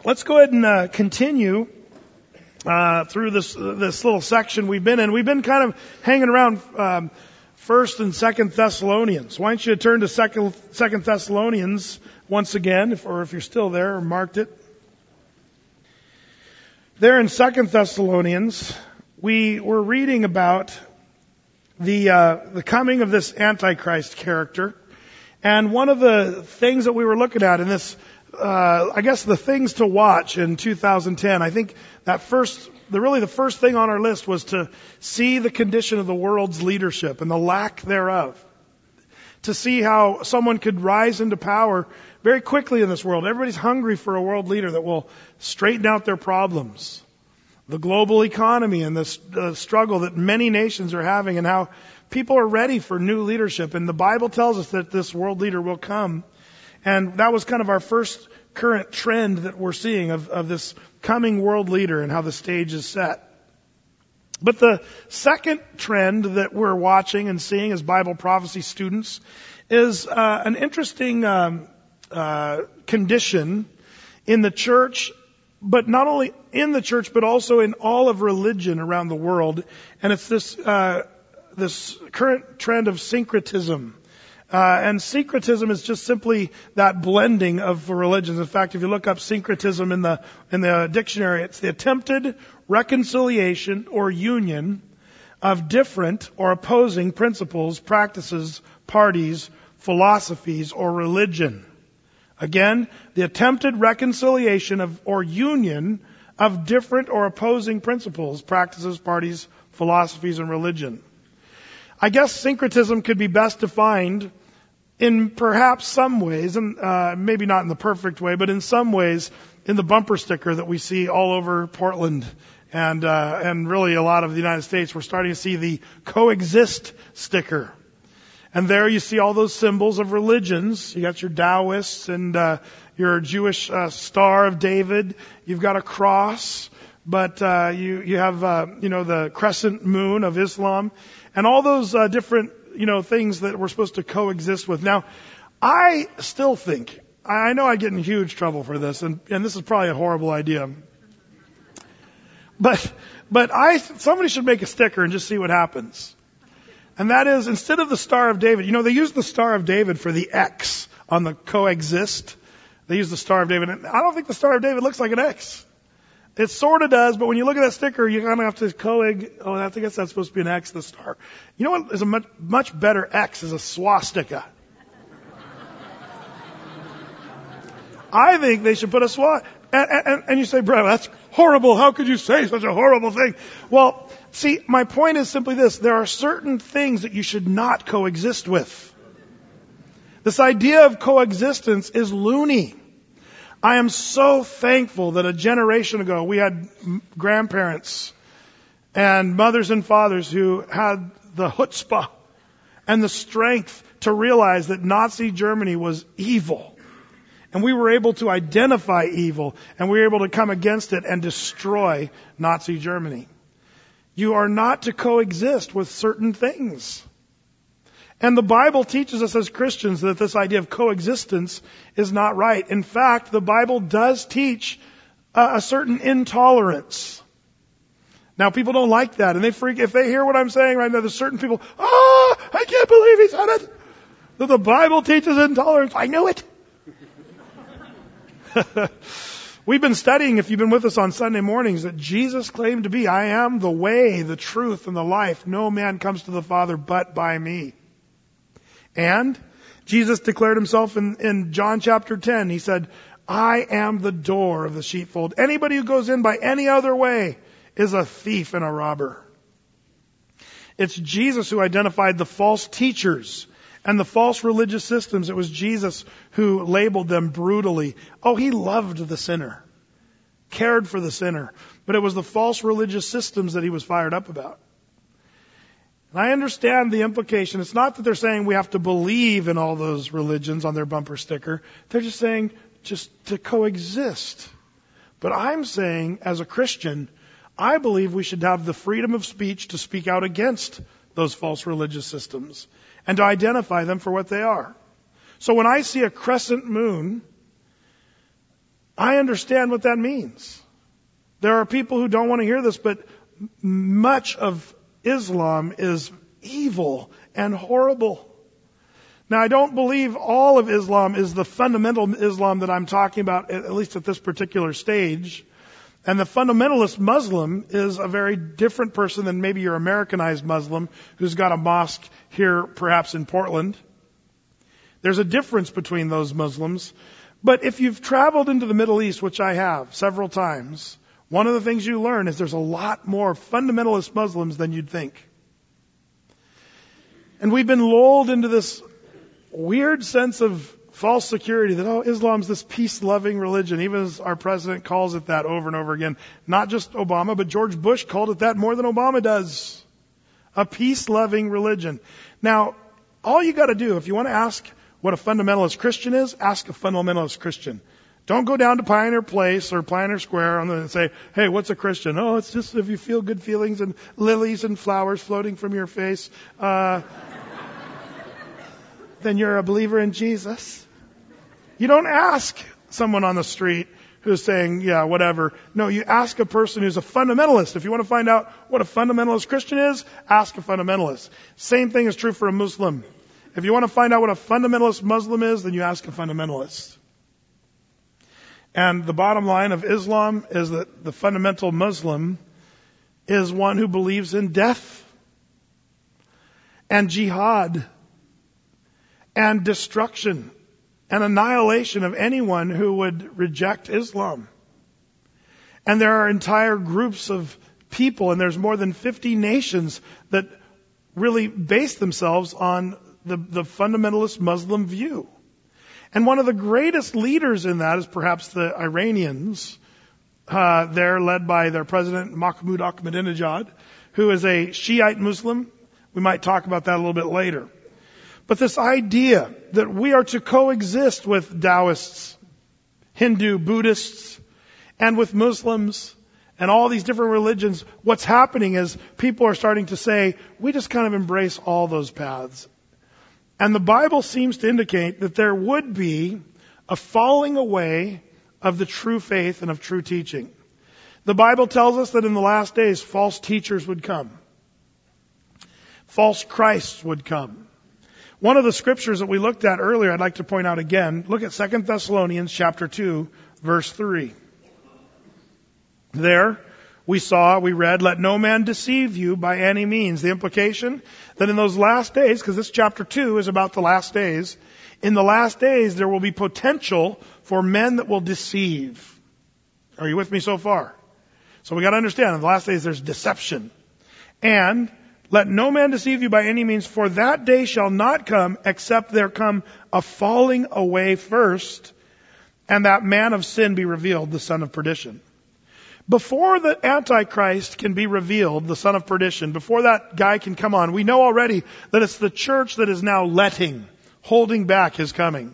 Let's go ahead and continue through this little section we've been in. We've been kind of hanging around First and Second Thessalonians. Why don't you turn to Second Thessalonians once again, or if you're still there or marked it. There in Second Thessalonians, we were reading about the coming of this Antichrist character, and one of the things that we were looking at in this, I guess the things to watch in 2010. I think that the first thing on our list was to see the condition of the world's leadership and the lack thereof. To see how someone could rise into power very quickly in this world. Everybody's hungry for a world leader that will straighten out their problems. The global economy and the struggle that many nations are having, and how people are ready for new leadership. And the Bible tells us that this world leader will come. And that was kind of our first current trend that we're seeing of this coming world leader and how the stage is set. But the second trend that we're watching and seeing as Bible prophecy students is an interesting condition in the church, but not only in the church, but also in all of religion around the world. And it's this current trend of syncretism. And syncretism is just simply that blending of religions. In fact, if you look up syncretism in the dictionary, it's the attempted reconciliation or union of different or opposing principles, practices, parties, philosophies, or religion. Again, the attempted reconciliation of or union of different or opposing principles, practices, parties, philosophies, and religion. I guess syncretism could be best defined in perhaps some ways, and maybe not in the perfect way, but in some ways in the bumper sticker that we see all over Portland and really a lot of the United States. We're starting to see the coexist sticker. And there you see all those symbols of religions. You got your Taoists and your Jewish Star of David. You've got a cross, but you have the crescent moon of Islam, and all those different things that we're supposed to coexist with. Now, I still think, I know I get in huge trouble for this, and this is probably a horrible idea, but somebody should make a sticker and just see what happens. And that is, instead of the Star of David, they use the Star of David for the X on the coexist. They use the Star of David. And I don't think the Star of David looks like an X. It sort of does, but when you look at that sticker, you kind of have to I guess that's supposed to be an X, the star. You know what is a much better X is a swastika. I think they should put a swastika. And you say, Brad, that's horrible. How could you say such a horrible thing? Well, see, my point is simply this. There are certain things that you should not coexist with. This idea of coexistence is loony. I am so thankful that a generation ago we had grandparents and mothers and fathers who had the chutzpah and the strength to realize that Nazi Germany was evil. And we were able to identify evil, and we were able to come against it and destroy Nazi Germany. You are not to coexist with certain things. And the Bible teaches us as Christians that this idea of coexistence is not right. In fact, the Bible does teach a certain intolerance. Now, people don't like that, and they freak if they hear what I'm saying right now. There's certain people, I can't believe he said it. That the Bible teaches intolerance. I knew it. We've been studying, if you've been with us on Sunday mornings, that Jesus claimed to be, I am the way, the truth, and the life. No man comes to the Father but by me. And Jesus declared himself in John chapter 10. He said, I am the door of the sheepfold. Anybody who goes in by any other way is a thief and a robber. It's Jesus who identified the false teachers and the false religious systems. It was Jesus who labeled them brutally. Oh, he loved the sinner, cared for the sinner. But it was the false religious systems that he was fired up about. And I understand the implication. It's not that they're saying we have to believe in all those religions on their bumper sticker. They're just saying just to coexist. But I'm saying, as a Christian, I believe we should have the freedom of speech to speak out against those false religious systems and to identify them for what they are. So when I see a crescent moon, I understand what that means. There are people who don't want to hear this, but much of Islam is evil and horrible. Now, I don't believe all of Islam is the fundamental Islam that I'm talking about, at least at this particular stage. And the fundamentalist Muslim is a very different person than maybe your Americanized Muslim who's got a mosque here, perhaps in Portland. There's a difference between those Muslims. But if you've traveled into the Middle East, which I have several times, one of the things you learn is there's a lot more fundamentalist Muslims than you'd think. And we've been lulled into this weird sense of false security that, Islam's this peace-loving religion, even as our president calls it that over and over again. Not just Obama, but George Bush called it that more than Obama does. A peace-loving religion. Now, all you got to do, if you want to ask what a fundamentalist Christian is, ask a fundamentalist Christian. Don't go down to Pioneer Place or Pioneer Square and say, hey, what's a Christian? Oh, it's just if you feel good feelings and lilies and flowers floating from your face, then you're a believer in Jesus. You don't ask someone on the street who's saying, yeah, whatever. No, you ask a person who's a fundamentalist. If you want to find out what a fundamentalist Christian is, ask a fundamentalist. Same thing is true for a Muslim. If you want to find out what a fundamentalist Muslim is, then you ask a fundamentalist. And the bottom line of Islam is that the fundamental Muslim is one who believes in death and jihad and destruction and annihilation of anyone who would reject Islam. And there are entire groups of people, and there's more than 50 nations that really base themselves on the fundamentalist Muslim view. And one of the greatest leaders in that is perhaps the Iranians. They're led by their president, Mahmoud Ahmadinejad, who is a Shiite Muslim. We might talk about that a little bit later. But this idea that we are to coexist with Taoists, Hindu, Buddhists, and with Muslims, and all these different religions, what's happening is people are starting to say, we just kind of embrace all those paths. And the Bible seems to indicate that there would be a falling away of the true faith and of true teaching. The Bible tells us that in the last days, false teachers would come. False Christs would come. One of the scriptures that we looked at earlier, I'd like to point out again. Look at 2 Thessalonians chapter 2, verse 3. There, we read, let no man deceive you by any means. The implication that in those last days, because this chapter 2 is about the last days, in the last days there will be potential for men that will deceive. Are you with me so far? So we got to understand, in the last days there's deception. And let no man deceive you by any means, for that day shall not come except there come a falling away first, and that man of sin be revealed, the son of perdition. Before the Antichrist can be revealed, the son of perdition, before that guy can come on, we know already that it's the church that is now holding back his coming.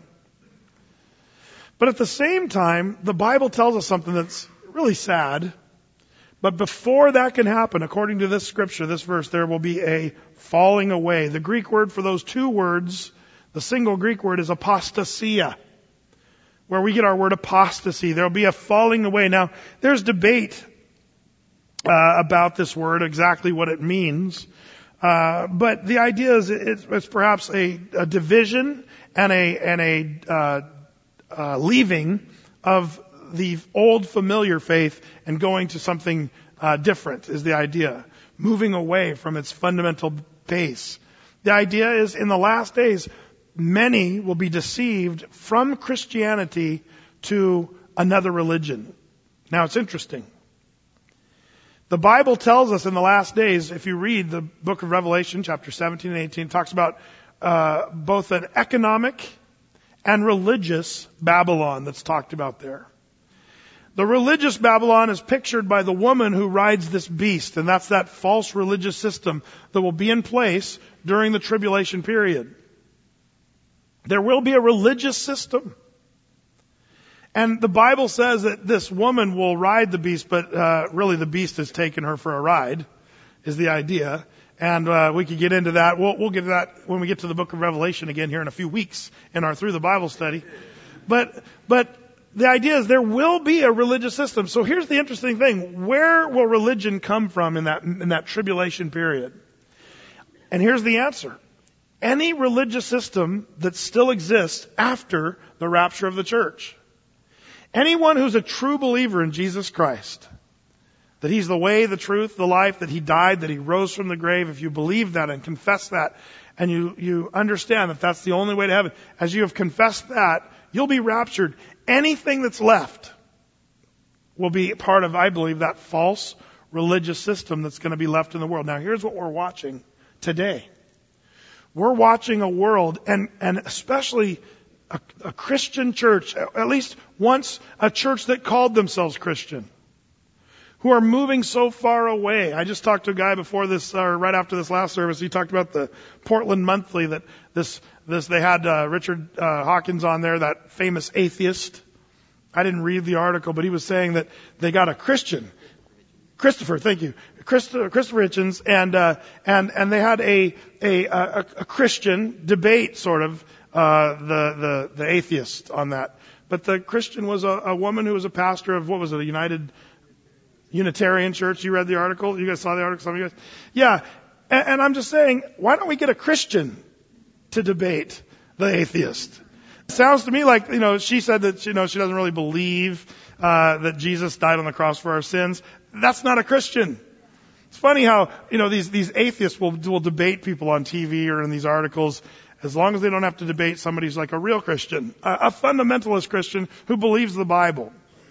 But at the same time, the Bible tells us something that's really sad. But before that can happen, according to this scripture, this verse, there will be a falling away. The Greek word for those two words, the single Greek word is apostasia, where we get our word apostasy. There will be a falling away. Now, there's debate about this word, exactly what it means. But the idea is it's perhaps a division and a leaving of the old familiar faith and going to something different is the idea. Moving away from its fundamental base. The idea is in the last days, many will be deceived from Christianity to another religion. Now it's interesting. The Bible tells us in the last days, if you read the book of Revelation, chapter 17 and 18, it talks about both an economic and religious Babylon that's talked about there. The religious Babylon is pictured by the woman who rides this beast, and that's that false religious system that will be in place during the tribulation period. There will be a religious system. And the Bible says that this woman will ride the beast, but really the beast has taken her for a ride, is the idea. And we could get into that. We'll get to that when we get to the book of Revelation again here in a few weeks in our Through the Bible study. But the idea is there will be a religious system. So here's the interesting thing. Where will religion come from in that tribulation period? And here's the answer. Any religious system that still exists after the rapture of the church. Anyone who's a true believer in Jesus Christ, that He's the way, the truth, the life, that He died, that He rose from the grave, if you believe that and confess that, and you understand that that's the only way to heaven, as you have confessed that, you'll be raptured. Anything that's left will be part of, I believe, that false religious system that's going to be left in the world. Now, here's what we're watching today. We're watching a world, and especially a Christian church, at least once a church that called themselves Christian, who are moving so far away. I just talked to a guy before this, or right after this last service. He talked about the Portland Monthly, that they had Richard Hawkins on there, that famous atheist. I didn't read the article, but he was saying that they got a Christian, Christopher, thank you, Christopher Hitchens, and they had a Christian debate, sort of, the atheist on that. But the Christian was a woman who was a pastor of, what was it, a United Unitarian Church. You read the article? You guys saw the article? Some of you guys? Yeah. And I'm just saying, why don't we get a Christian to debate the atheist? It sounds to me like, she said that, she doesn't really believe, that Jesus died on the cross for our sins. That's not a Christian. It's funny how, these atheists will debate people on TV or in these articles, as long as they don't have to debate somebody who's like a real Christian, a fundamentalist Christian who believes the Bible.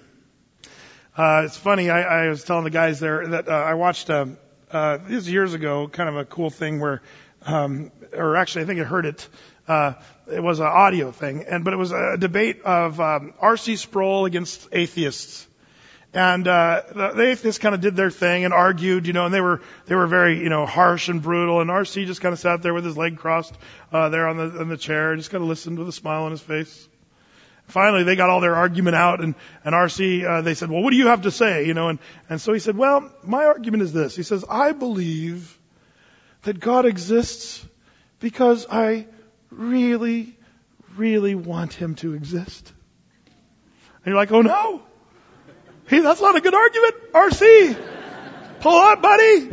It's funny, I was telling the guys there that I watched, this was years ago, kind of a cool thing where, or actually I think I heard it, it was an audio thing, but it was a debate of R.C. Sproul against atheists. And the atheists kind of did their thing and argued, and they were very, harsh and brutal. And R.C. just kind of sat there with his leg crossed there on the chair, and just kind of listened with a smile on his face. Finally, they got all their argument out, and R.C., they said, well, what do you have to say? And so he said, well, my argument is this. He says, I believe that God exists because I really, really want Him to exist. And you're like, oh no. Hey, that's not a good argument, R.C. Pull up, buddy.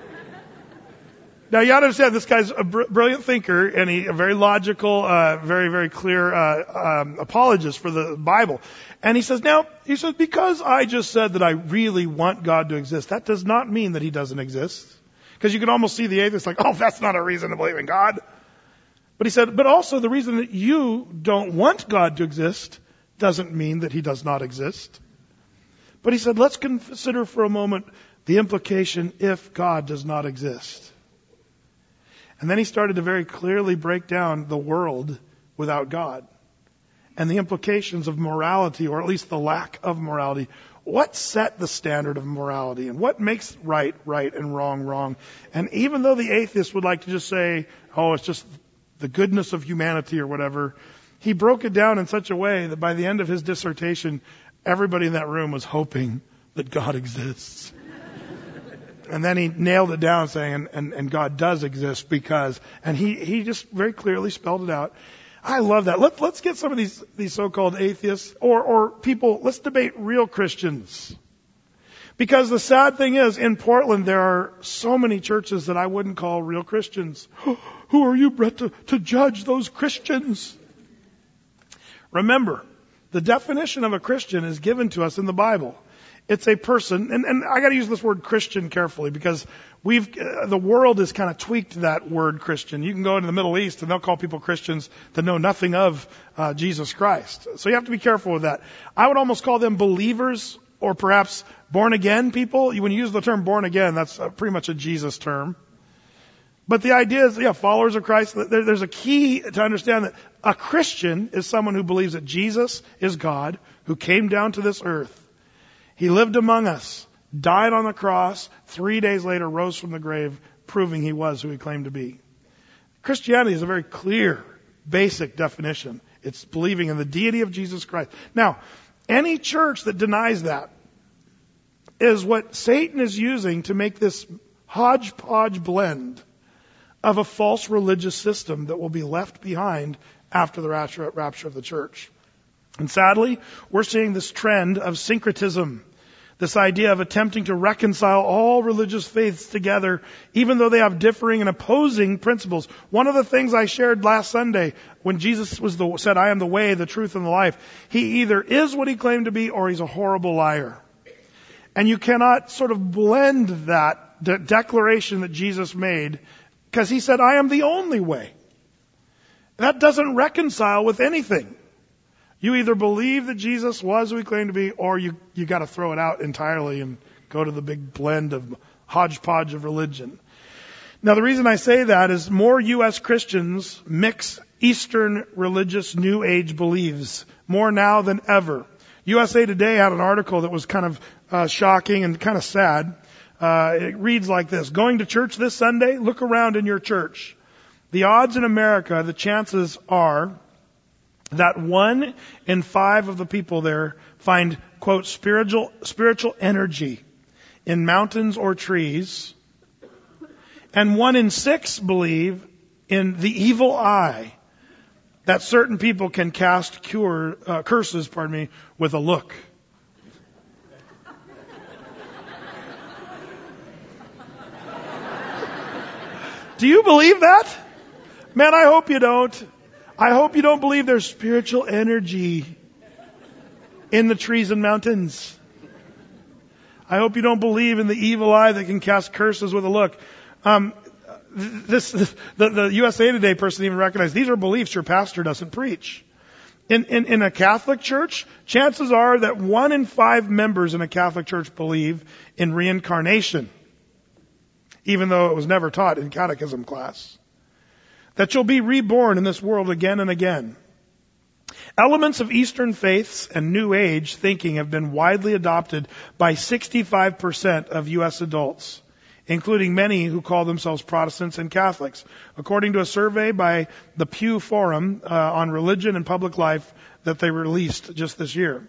Now, you understand, this guy's a brilliant thinker, and a very logical, very, very clear apologist for the Bible. And he says, because I just said that I really want God to exist, that does not mean that He doesn't exist. Because you can almost see the atheist like, oh, that's not a reason to believe in God. But he said, but also the reason that you don't want God to exist doesn't mean that He does not exist. But he said, let's consider for a moment the implication if God does not exist. And then he started to very clearly break down the world without God and the implications of morality, or at least the lack of morality. What set the standard of morality, and what makes right and wrong? And even though the atheist would like to just say, oh, it's just the goodness of humanity or whatever, he broke it down in such a way that by the end of his dissertation, everybody in that room was hoping that God exists. And then he nailed it down saying, and God does exist because, and he just very clearly spelled it out. I love that. Let's get some of these so-called atheists or people, let's debate real Christians. Because the sad thing is, in Portland, there are so many churches that I wouldn't call real Christians. Who are you, Brett, to judge those Christians? Remember, the definition of a Christian is given to us in the Bible. It's a person, and I got to use this word Christian carefully because the world has kind of tweaked that word Christian. You can go into the Middle East and they'll call people Christians that know nothing of Jesus Christ. So you have to be careful with that. I would almost call them believers or perhaps born again people. When you use the term born again, that's pretty much a Jesus term. But the idea is, followers of Christ, there's a key to understand that a Christian is someone who believes that Jesus is God, who came down to this earth. He lived among us, died on the cross, 3 days later rose from the grave, proving He was who He claimed to be. Christianity is a very clear, basic definition. It's believing in the deity of Jesus Christ. Now, any church that denies that is what Satan is using to make this hodgepodge blend of a false religious system that will be left behind after the rapture of the church. And sadly, we're seeing this trend of syncretism, this idea of attempting to reconcile all religious faiths together, even though they have differing and opposing principles. One of the things I shared last Sunday, when Jesus said, I am the way, the truth, and the life, he either is what he claimed to be or he's a horrible liar. And you cannot sort of blend that declaration that Jesus made, because he said, I am the only way. That doesn't reconcile with anything. You either believe that Jesus was who he claimed to be, or you got to throw it out entirely and go to the big blend of hodgepodge of religion. Now, the reason I say that is more U.S. Christians mix Eastern religious New Age beliefs more now than ever. USA Today had an article that was kind of shocking and kind of sad. It reads like this: going to church this Sunday? Look around in your church. The odds in America, the chances are that 1 in 5 of the people there find, quote, spiritual energy in mountains or trees, and 1 in 6 believe in the evil eye, that certain people can cast curses, with a look. Do you believe that? Man, I hope you don't. I hope you don't believe there's spiritual energy in the trees and mountains. I hope you don't believe in the evil eye that can cast curses with a look. The USA Today person even recognized these are beliefs your pastor doesn't preach. In a Catholic church, chances are that 1 in 5 members in a Catholic church believe in reincarnation, even though it was never taught in catechism class. That you'll be reborn in this world again and again. Elements of Eastern faiths and New Age thinking have been widely adopted by 65% of U.S. adults, including many who call themselves Protestants and Catholics, according to a survey by the Pew Forum on Religion and Public Life that they released just this year.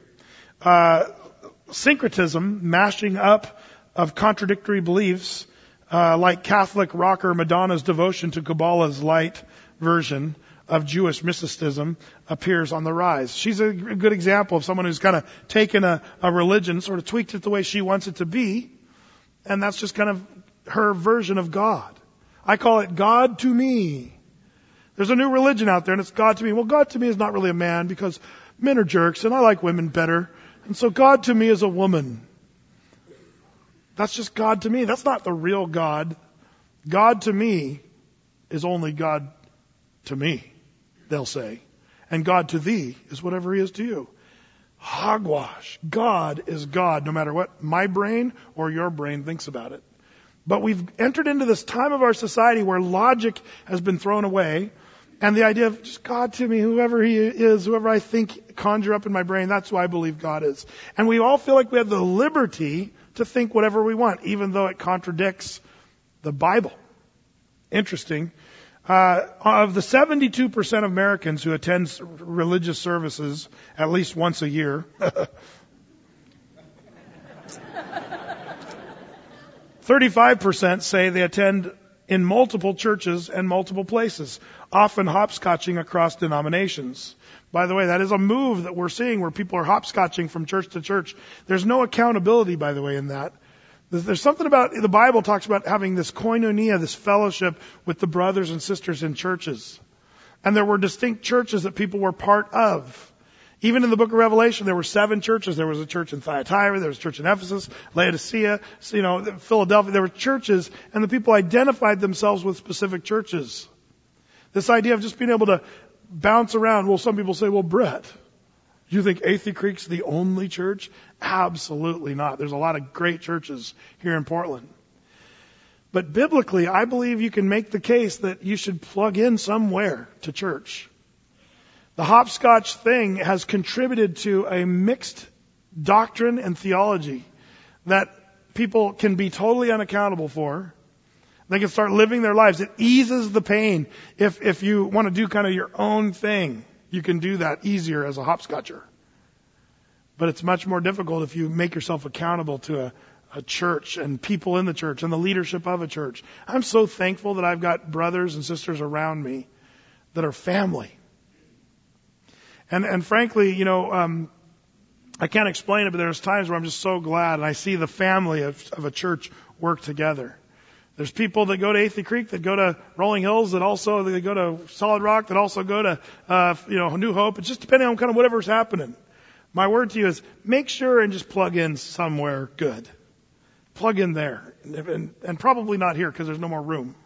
Syncretism, mashing up of contradictory beliefs, like Catholic rocker Madonna's devotion to Kabbalah's light version of Jewish mysticism, appears on the rise. She's a good example of someone who's kind of taken a religion, sort of tweaked it the way she wants it to be, and that's just kind of her version of God. I call it God to me. There's a new religion out there, and it's God to me. Well, God to me is not really a man, because men are jerks, and I like women better, and so God to me is a woman. That's just God to me. That's not the real God. God to me is only God to me, they'll say. And God to thee is whatever he is to you. Hogwash. God is God, no matter what my brain or your brain thinks about it. But we've entered into this time of our society where logic has been thrown away, and the idea of just God to me, whoever he is, whoever I think conjure up in my brain, that's who I believe God is. And we all feel like we have the liberty to think whatever we want, even though it contradicts the Bible. Interesting. Of the 72% of Americans who attend religious services at least once a year, 35% say they attend in multiple churches and multiple places, often hopscotching across denominations. By the way, that is a move that we're seeing where people are hopscotching from church to church. There's no accountability, by the way, in that. There's something about, the Bible talks about having this koinonia, this fellowship with the brothers and sisters in churches. And there were distinct churches that people were part of. Even in the book of Revelation, there were 7 churches. There was a church in Thyatira, there was a church in Ephesus, Laodicea, Philadelphia. There were churches, and the people identified themselves with specific churches. This idea of just being able to bounce around. Well, some people say, well, Brett, do you think Athey Creek's the only church? Absolutely not. There's a lot of great churches here in Portland. But biblically, I believe you can make the case that you should plug in somewhere to church. The hopscotch thing has contributed to a mixed doctrine and theology that people can be totally unaccountable for. They can start living their lives. It eases the pain. If you want to do kind of your own thing, you can do that easier as a hopscotcher. But it's much more difficult if you make yourself accountable to a church and people in the church and the leadership of a church. I'm so thankful that I've got brothers and sisters around me that are family. And frankly, I can't explain it, but there's times where I'm just so glad, and I see the family of a church work together. There's people that go to Athey Creek, that go to Rolling Hills, that go to Solid Rock, that also go to, New Hope. It's just depending on kind of whatever's happening. My word to you is make sure and just plug in somewhere good. Plug in there. And probably not here because there's no more room.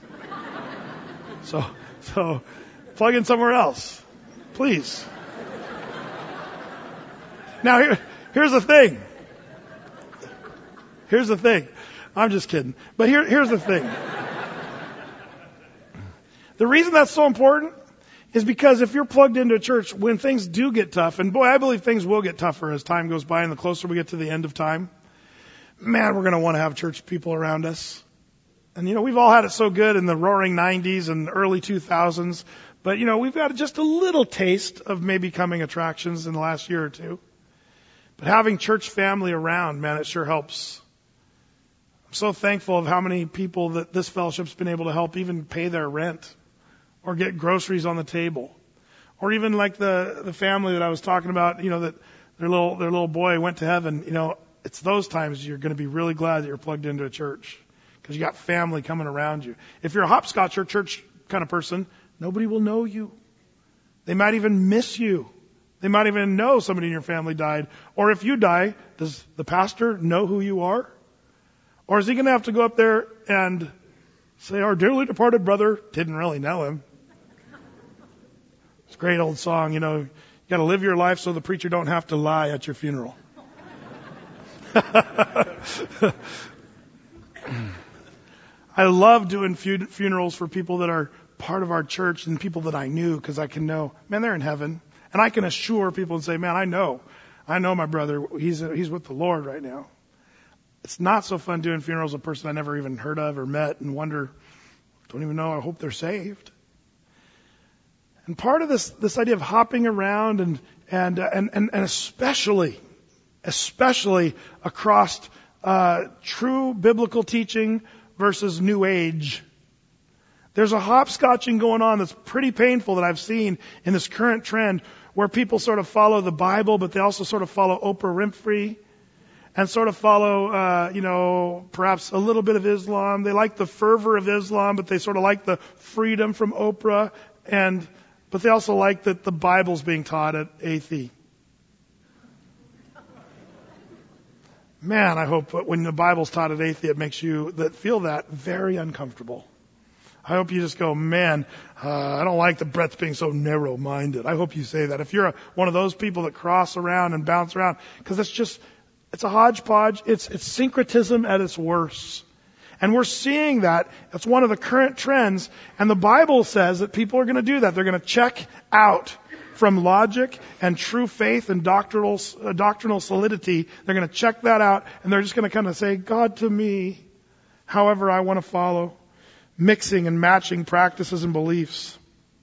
So plug in somewhere else. Please. Now here's the thing. Here's the thing. I'm just kidding. But here's the thing. The reason that's so important is because if you're plugged into a church, when things do get tough, and boy, I believe things will get tougher as time goes by and the closer we get to the end of time, man, we're going to want to have church people around us. And we've all had it so good in the roaring 90s and early 2000s, but we've got just a little taste of maybe coming attractions in the last year or two. But having church family around, man, it sure helps. I'm so thankful of how many people that this fellowship's been able to help even pay their rent or get groceries on the table. Or even like the family that I was talking about, that their little boy went to heaven. It's those times you're going to be really glad that you're plugged into a church because you got family coming around you. If you're a hopscotch or church kind of person, nobody will know you. They might even miss you. They might even know somebody in your family died. Or if you die, does the pastor know who you are? Or is he going to have to go up there and say, our dearly departed brother, didn't really know him. It's a great old song, you got to live your life so the preacher don't have to lie at your funeral. I love doing funerals for people that are part of our church and people that I knew because I can know, man, they're in heaven. And I can assure people and say, man, I know my brother, he's with the Lord right now. It's not so fun doing funerals of a person I never even heard of or met and wonder, don't even know, I hope they're saved. And part of this idea of hopping around and especially across true biblical teaching versus New Age. There's a hopscotching going on that's pretty painful that I've seen in this current trend where people sort of follow the Bible, but they also sort of follow Oprah Winfrey and sort of follow, perhaps a little bit of Islam. They like the fervor of Islam, but they sort of like the freedom from Oprah, but they also like that the Bible's being taught at Athey. Man, I hope when the Bible's taught at Athey, it makes you that feel that very uncomfortable. I hope you just go, man, I don't like the breadth being so narrow-minded. I hope you say that. If you're one of those people that cross around and bounce around, because it's a hodgepodge. It's syncretism at its worst. And we're seeing that. It's one of the current trends. And the Bible says that people are going to do that. They're going to check out from logic and true faith and doctrinal solidity. They're going to check that out. And they're just going to kind of say, God to me, however I want to follow. Mixing and matching practices and beliefs.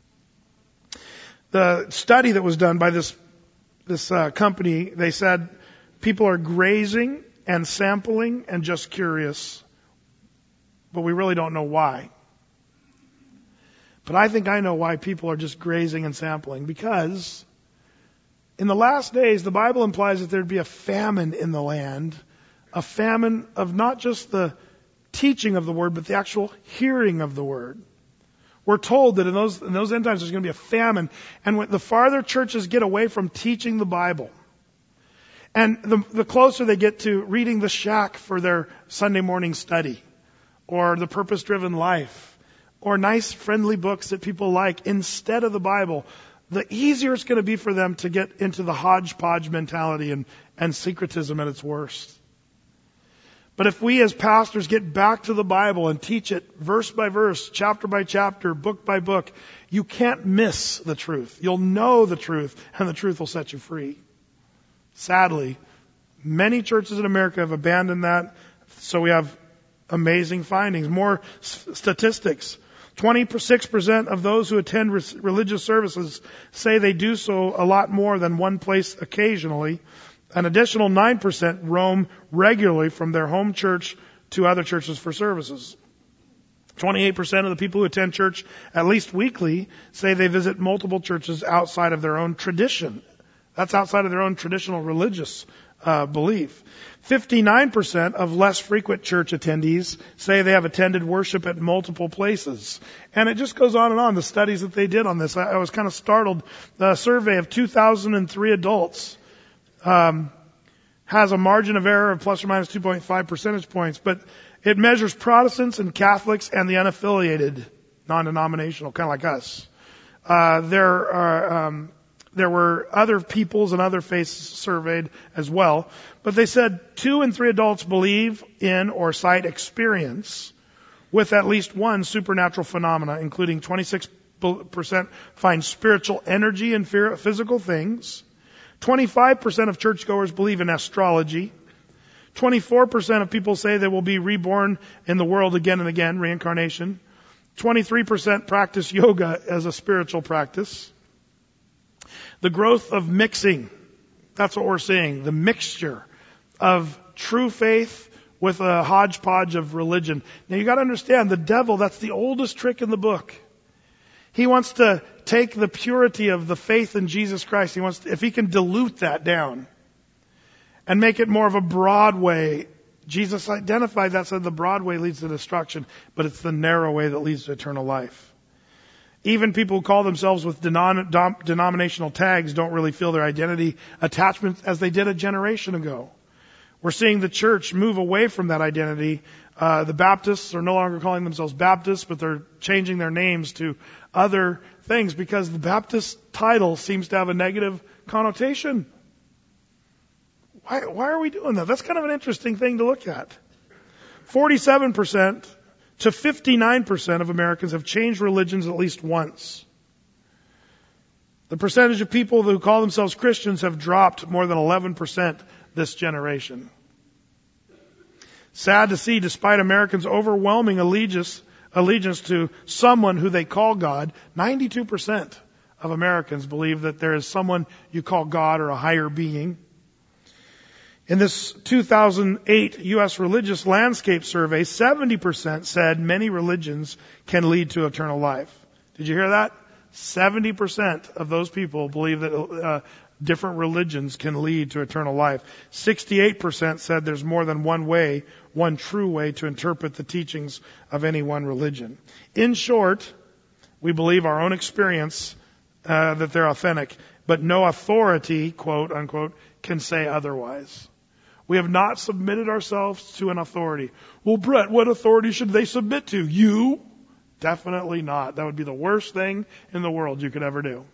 The study that was done by this company, they said people are grazing and sampling and just curious, but we really don't know why. But I think I know why people are just grazing and sampling, because in the last days, the Bible implies that there'd be a famine in the land, a famine of not just the teaching of the word, but the actual hearing of the word. We're told that in those end times there's going to be a famine, and when the farther churches get away from teaching the Bible, and the closer they get to reading the Shack for their Sunday morning study, or the Purpose-Driven Life, or nice friendly books that people like instead of the Bible, the easier it's going to be for them to get into the hodgepodge mentality and syncretism at its worst. But if we as pastors get back to the Bible and teach it verse by verse, chapter by chapter, book by book, you can't miss the truth. You'll know the truth, and the truth will set you free. Sadly, many churches in America have abandoned that, so we have amazing findings. More statistics. 26% of those who attend religious services say they do so a lot more than one place occasionally. An additional 9% roam regularly from their home church to other churches for services. 28% of the people who attend church at least weekly say they visit multiple churches outside of their own tradition. That's outside of their own traditional religious belief. 59% of less frequent church attendees say they have attended worship at multiple places. And it just goes on and on, the studies that they did on this. I was kind of startled. The survey of 2,003 adults has a margin of error of plus or minus 2.5 percentage points, but it measures Protestants and Catholics and the unaffiliated, non-denominational, kind of like us. There were other peoples and other faiths surveyed as well. But they said 2 in 3 adults believe in or cite experience with at least one supernatural phenomena, including 26% find spiritual energy in physical things. 25% of churchgoers believe in astrology. 24% of people say they will be reborn in the world again and again, reincarnation. 23% practice yoga as a spiritual practice. The growth of mixing, that's what we're seeing, the mixture of true faith with a hodgepodge of religion. Now you got to understand, the devil, that's the oldest trick in the book. He wants to take the purity of the faith in Jesus Christ. He wants to, if he can dilute that down and make it more of a broad way. Jesus identified that, said the broad way leads to destruction, but it's the narrow way that leads to eternal life. Even people who call themselves with denominational tags don't really feel their identity attachment as they did a generation ago. We're seeing the church move away from that identity. The Baptists are no longer calling themselves Baptists, but they're changing their names to other things because the Baptist title seems to have a negative connotation. Why are we doing that? That's kind of an interesting thing to look at. 47% to 59% of Americans have changed religions at least once. The percentage of people who call themselves Christians have dropped more than 11% this generation. Sad to see, despite Americans' overwhelming allegiance to someone who they call God, 92% of Americans believe that there is someone you call God or a higher being. In this 2008 U.S. Religious Landscape Survey, 70% said many religions can lead to eternal life. Did you hear that? 70% of those people believe that different religions can lead to eternal life. 68% said there's more than one way, one true way to interpret the teachings of any one religion. In short, we believe our own experience that they're authentic, but no authority, quote unquote, can say otherwise. We have not submitted ourselves to an authority. Well, Brett, what authority should they submit to? You? Definitely not. That would be the worst thing in the world you could ever do.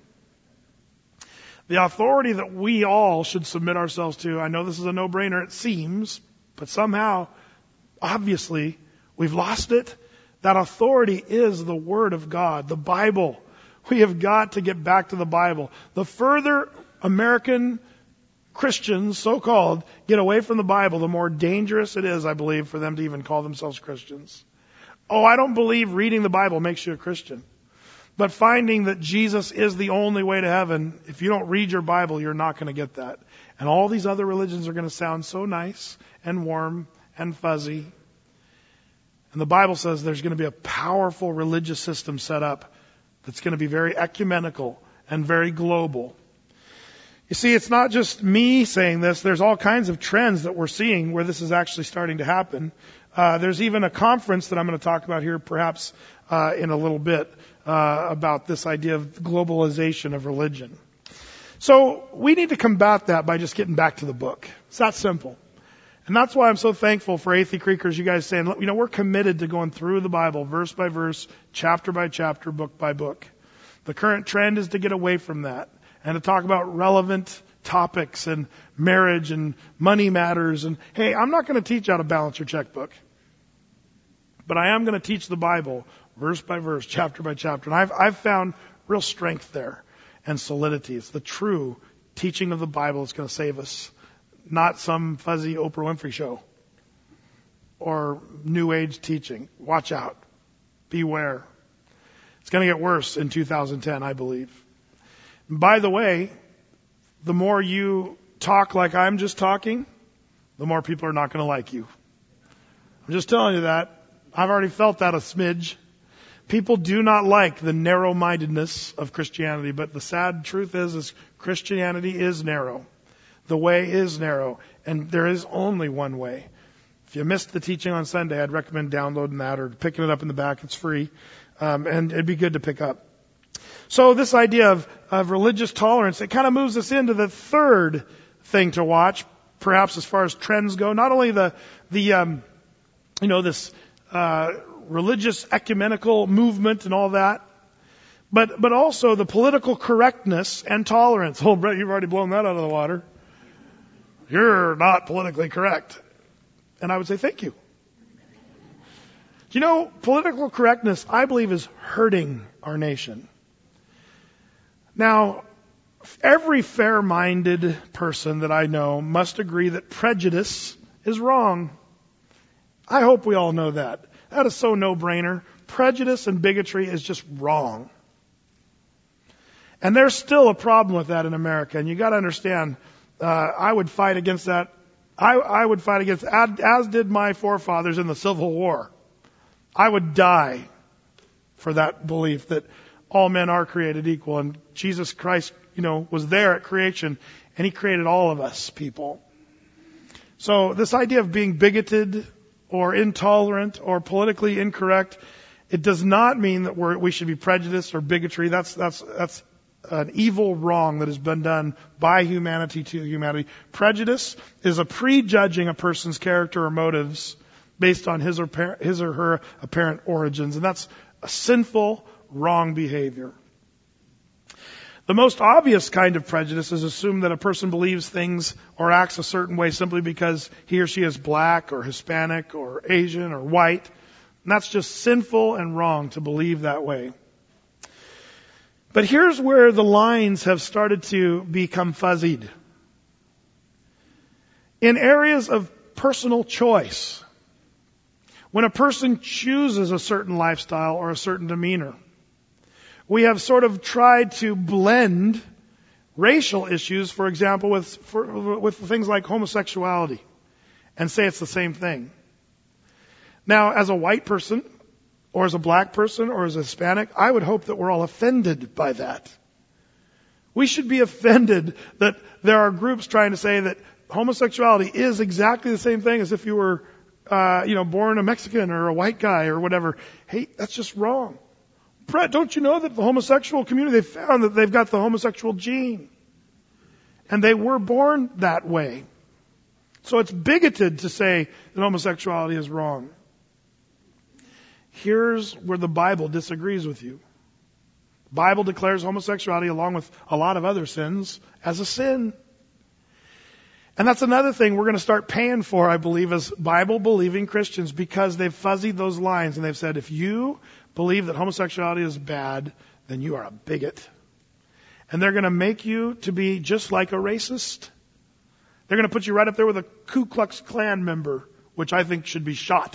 The authority that we all should submit ourselves to, I know this is a no-brainer, it seems, but somehow, obviously, we've lost it. That authority is the Word of God, the Bible. We have got to get back to the Bible. The further American Christians, so-called, get away from the Bible, the more dangerous it is, I believe, for them to even call themselves Christians. Oh, I don't believe reading the Bible makes you a Christian. But finding that Jesus is the only way to heaven, if you don't read your Bible, you're not going to get that. And all these other religions are going to sound so nice and warm and fuzzy. And the Bible says there's going to be a powerful religious system set up that's going to be very ecumenical and very global. You see, it's not just me saying this. There's all kinds of trends that we're seeing where this is actually starting to happen. There's even a conference that I'm going to talk about here perhaps in a little bit about this idea of globalization of religion. So we need to combat that by just getting back to the book. It's that simple. And that's why I'm so thankful for Athey Creekers, you guys saying, you know, we're committed to going through the Bible verse by verse, chapter by chapter, book by book. The current trend is to get away from that and to talk about relevant topics and marriage and money matters. And hey, I'm not going to teach how to balance your checkbook, but I am going to teach the Bible verse by verse, chapter by chapter. And I've found real strength there and solidity. It's the true teaching of the Bible that's going to save us, not some fuzzy Oprah Winfrey show or New Age teaching. Watch out. Beware. It's going to get worse in 2010, I believe. By the way, the more you talk like I'm just talking, the more people are not going to like you. I'm just telling you that. I've already felt that a smidge. People do not like the narrow-mindedness of Christianity, but the sad truth is Christianity is narrow. The way is narrow, and there is only one way. If you missed the teaching on Sunday, I'd recommend downloading that or picking it up in the back. It's free, and it'd be good to pick up. So this idea of religious tolerance, it kind of moves us into the third thing to watch, perhaps as far as trends go. Not only this religious ecumenical movement and all that, but also the political correctness and tolerance. Oh, Brett, you've already blown that out of the water. You're not politically correct. And I would say, thank you. Political correctness, I believe, is hurting our nation. Now, every fair-minded person that I know must agree that prejudice is wrong. I hope we all know that. That is so no-brainer. Prejudice and bigotry is just wrong. And there's still a problem with that in America. And you got to understand, I would fight against that. I would fight against, as did my forefathers in the Civil War. I would die for that belief that all men are created equal, and Jesus Christ, was there at creation, and He created all of us people. So this idea of being bigoted or intolerant or politically incorrect, it does not mean that we should be prejudiced or bigotry. That's an evil wrong that has been done by humanity to humanity. Prejudice is a prejudging a person's character or motives based on his or her apparent origins, and that's a sinful, wrong behavior. The most obvious kind of prejudice is assume that a person believes things or acts a certain way simply because he or she is black or Hispanic or Asian or white. And that's just sinful and wrong to believe that way. But here's where the lines have started to become fuzzied. In areas of personal choice, when a person chooses a certain lifestyle or a certain demeanor, we have sort of tried to blend racial issues, for example, with things like homosexuality, and say it's the same thing. Now, as a white person, or as a black person, or as a Hispanic, I would hope that we're all offended by that. We should be offended that there are groups trying to say that homosexuality is exactly the same thing as if you were, born a Mexican or a white guy or whatever. Hey, that's just wrong. Brett, don't you know that the homosexual community, they found that they've got the homosexual gene. And they were born that way. So it's bigoted to say that homosexuality is wrong. Here's where the Bible disagrees with you. The Bible declares homosexuality, along with a lot of other sins, as a sin. And that's another thing we're going to start paying for, I believe, as Bible-believing Christians, because they've fuzzied those lines and they've said, if you believe that homosexuality is bad, then you are a bigot. And they're going to make you to be just like a racist. They're going to put you right up there with a Ku Klux Klan member, which I think should be shot.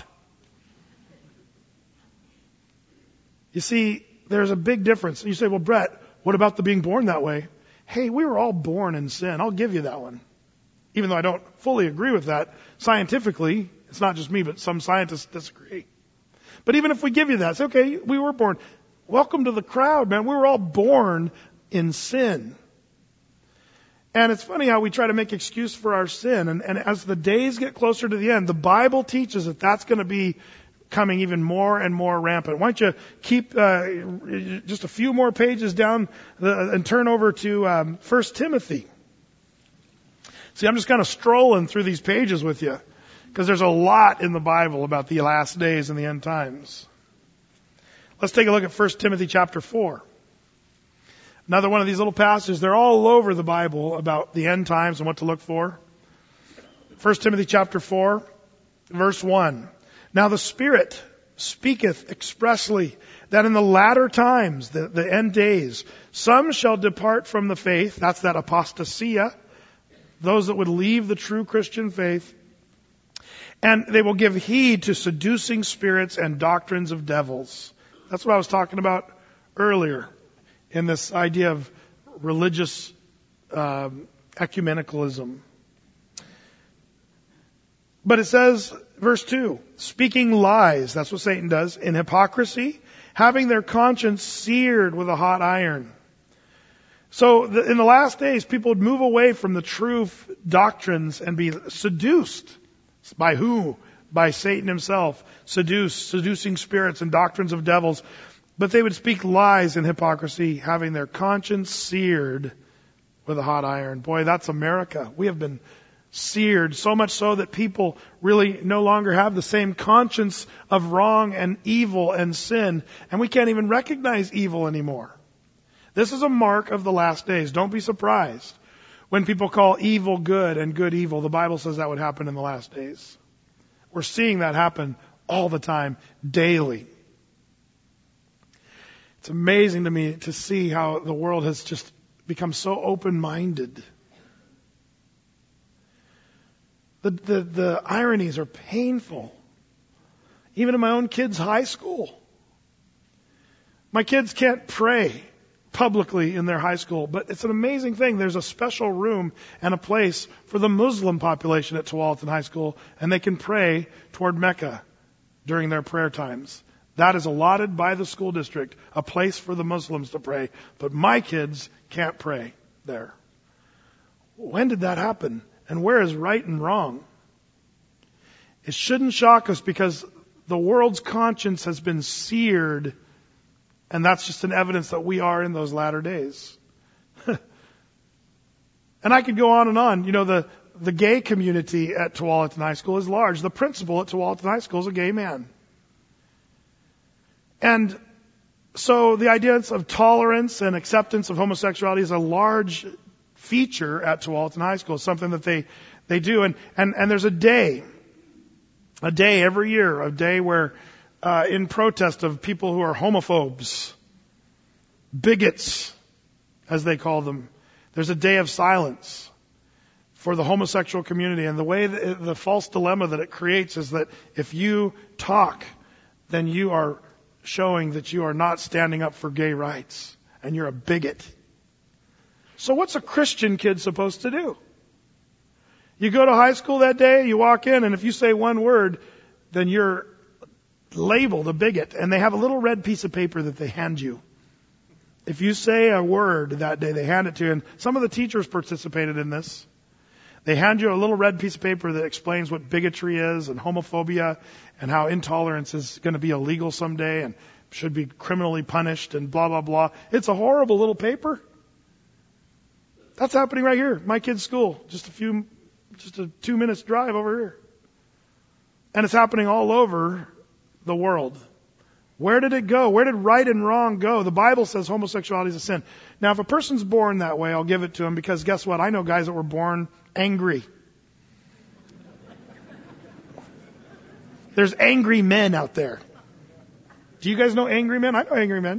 You see, there's a big difference. You say, well, Brett, what about the being born that way? Hey, we were all born in sin. I'll give you that one. Even though I don't fully agree with that, scientifically, it's not just me, but some scientists disagree. But even if we give you that, it's okay, we were born. Welcome to the crowd, man. We were all born in sin. And it's funny how we try to make excuse for our sin. And as the days get closer to the end, the Bible teaches that that's going to be coming even more and more rampant. Why don't you keep just a few more pages down and turn over to 1 Timothy. See, I'm just kind of strolling through these pages with you because there's a lot in the Bible about the last days and the end times. Let's take a look at 1 Timothy chapter 4. Another one of these little passages. They're all over the Bible about the end times and what to look for. 1 Timothy chapter 4, verse 1. Now the Spirit speaketh expressly that in the latter times, the end days, some shall depart from the faith. That's that apostasia. Those that would leave the true Christian faith. And they will give heed to seducing spirits and doctrines of devils. That's what I was talking about earlier in this idea of religious ecumenicalism. But it says Verse 2, speaking lies, that's what Satan does, in hypocrisy, having their conscience seared with a hot iron. So in the last days, people would move away from the true doctrines and be seduced. By who? By Satan himself. Seducing spirits and doctrines of devils. But they would speak lies in hypocrisy, having their conscience seared with a hot iron. Boy, that's America. We have been seared, so much so that people really no longer have the same conscience of wrong and evil and sin, and we can't even recognize evil anymore. This is a mark of the last days. Don't be surprised when people call evil good and good evil. The Bible says that would happen in the last days. We're seeing that happen all the time, daily. It's amazing to me to see how the world has just become so open-minded. The ironies are painful. Even in my own kids' high school. My kids can't pray publicly in their high school, but it's an amazing thing. There's a special room and a place for the Muslim population at Tualatin High School, and they can pray toward Mecca during their prayer times. That is allotted by the school district, a place for the Muslims to pray, but my kids can't pray there. When did that happen? And where is right and wrong? It shouldn't shock us because the world's conscience has been seared, and that's just an evidence that we are in those latter days. And I could go on and on. You know, the gay community at Tualatin High School is large. The principal at Tualatin High School is a gay man. And so the idea of tolerance and acceptance of homosexuality is a large feature at Tualatin High School, something that they do. And there's a day every year, a day where, in protest of people who are homophobes, bigots, as they call them, there's a day of silence for the homosexual community. And the way, the false dilemma that it creates is that if you talk, then you are showing that you are not standing up for gay rights, and you're a bigot. So what's a Christian kid supposed to do? You go to high school that day, you walk in, and if you say one word, then you're labeled a bigot. And they have a little red piece of paper that they hand you. If you say a word that day, they hand it to you. And some of the teachers participated in this. They hand you a little red piece of paper that explains what bigotry is and homophobia and how intolerance is going to be illegal someday and should be criminally punished and blah, blah, blah. It's a horrible little paper. That's happening right here. My kid's school. Just a 2 minutes drive over here. And it's happening all over the world. Where did it go? Where did right and wrong go? The Bible says homosexuality is a sin. Now, if a person's born that way, I'll give it to him because guess what? I know guys that were born angry. There's angry men out there. Do you guys know angry men? I know angry men.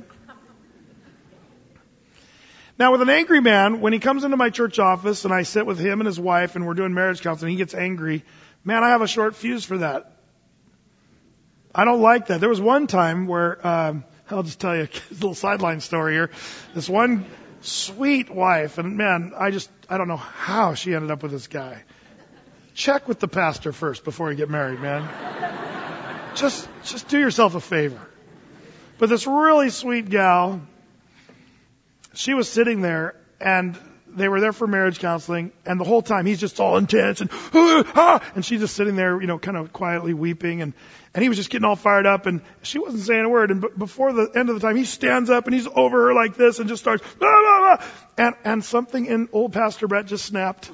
Now, with an angry man, when he comes into my church office and I sit with him and his wife and we're doing marriage counseling, he gets angry. Man, I have a short fuse for that. I don't like that. There was one time where, I'll just tell you a little sideline story here. This one sweet wife, and man, I don't know how she ended up with this guy. Check with the pastor first before you get married, man. Just do yourself a favor. But this really sweet gal, she was sitting there, and they were there for marriage counseling, and the whole time he's just all intense and she's just sitting there, kind of quietly weeping, and he was just getting all fired up, and she wasn't saying a word. And before the end of the time, he stands up and he's over her like this and just starts blah, blah, blah. And something in old Pastor Brett just snapped.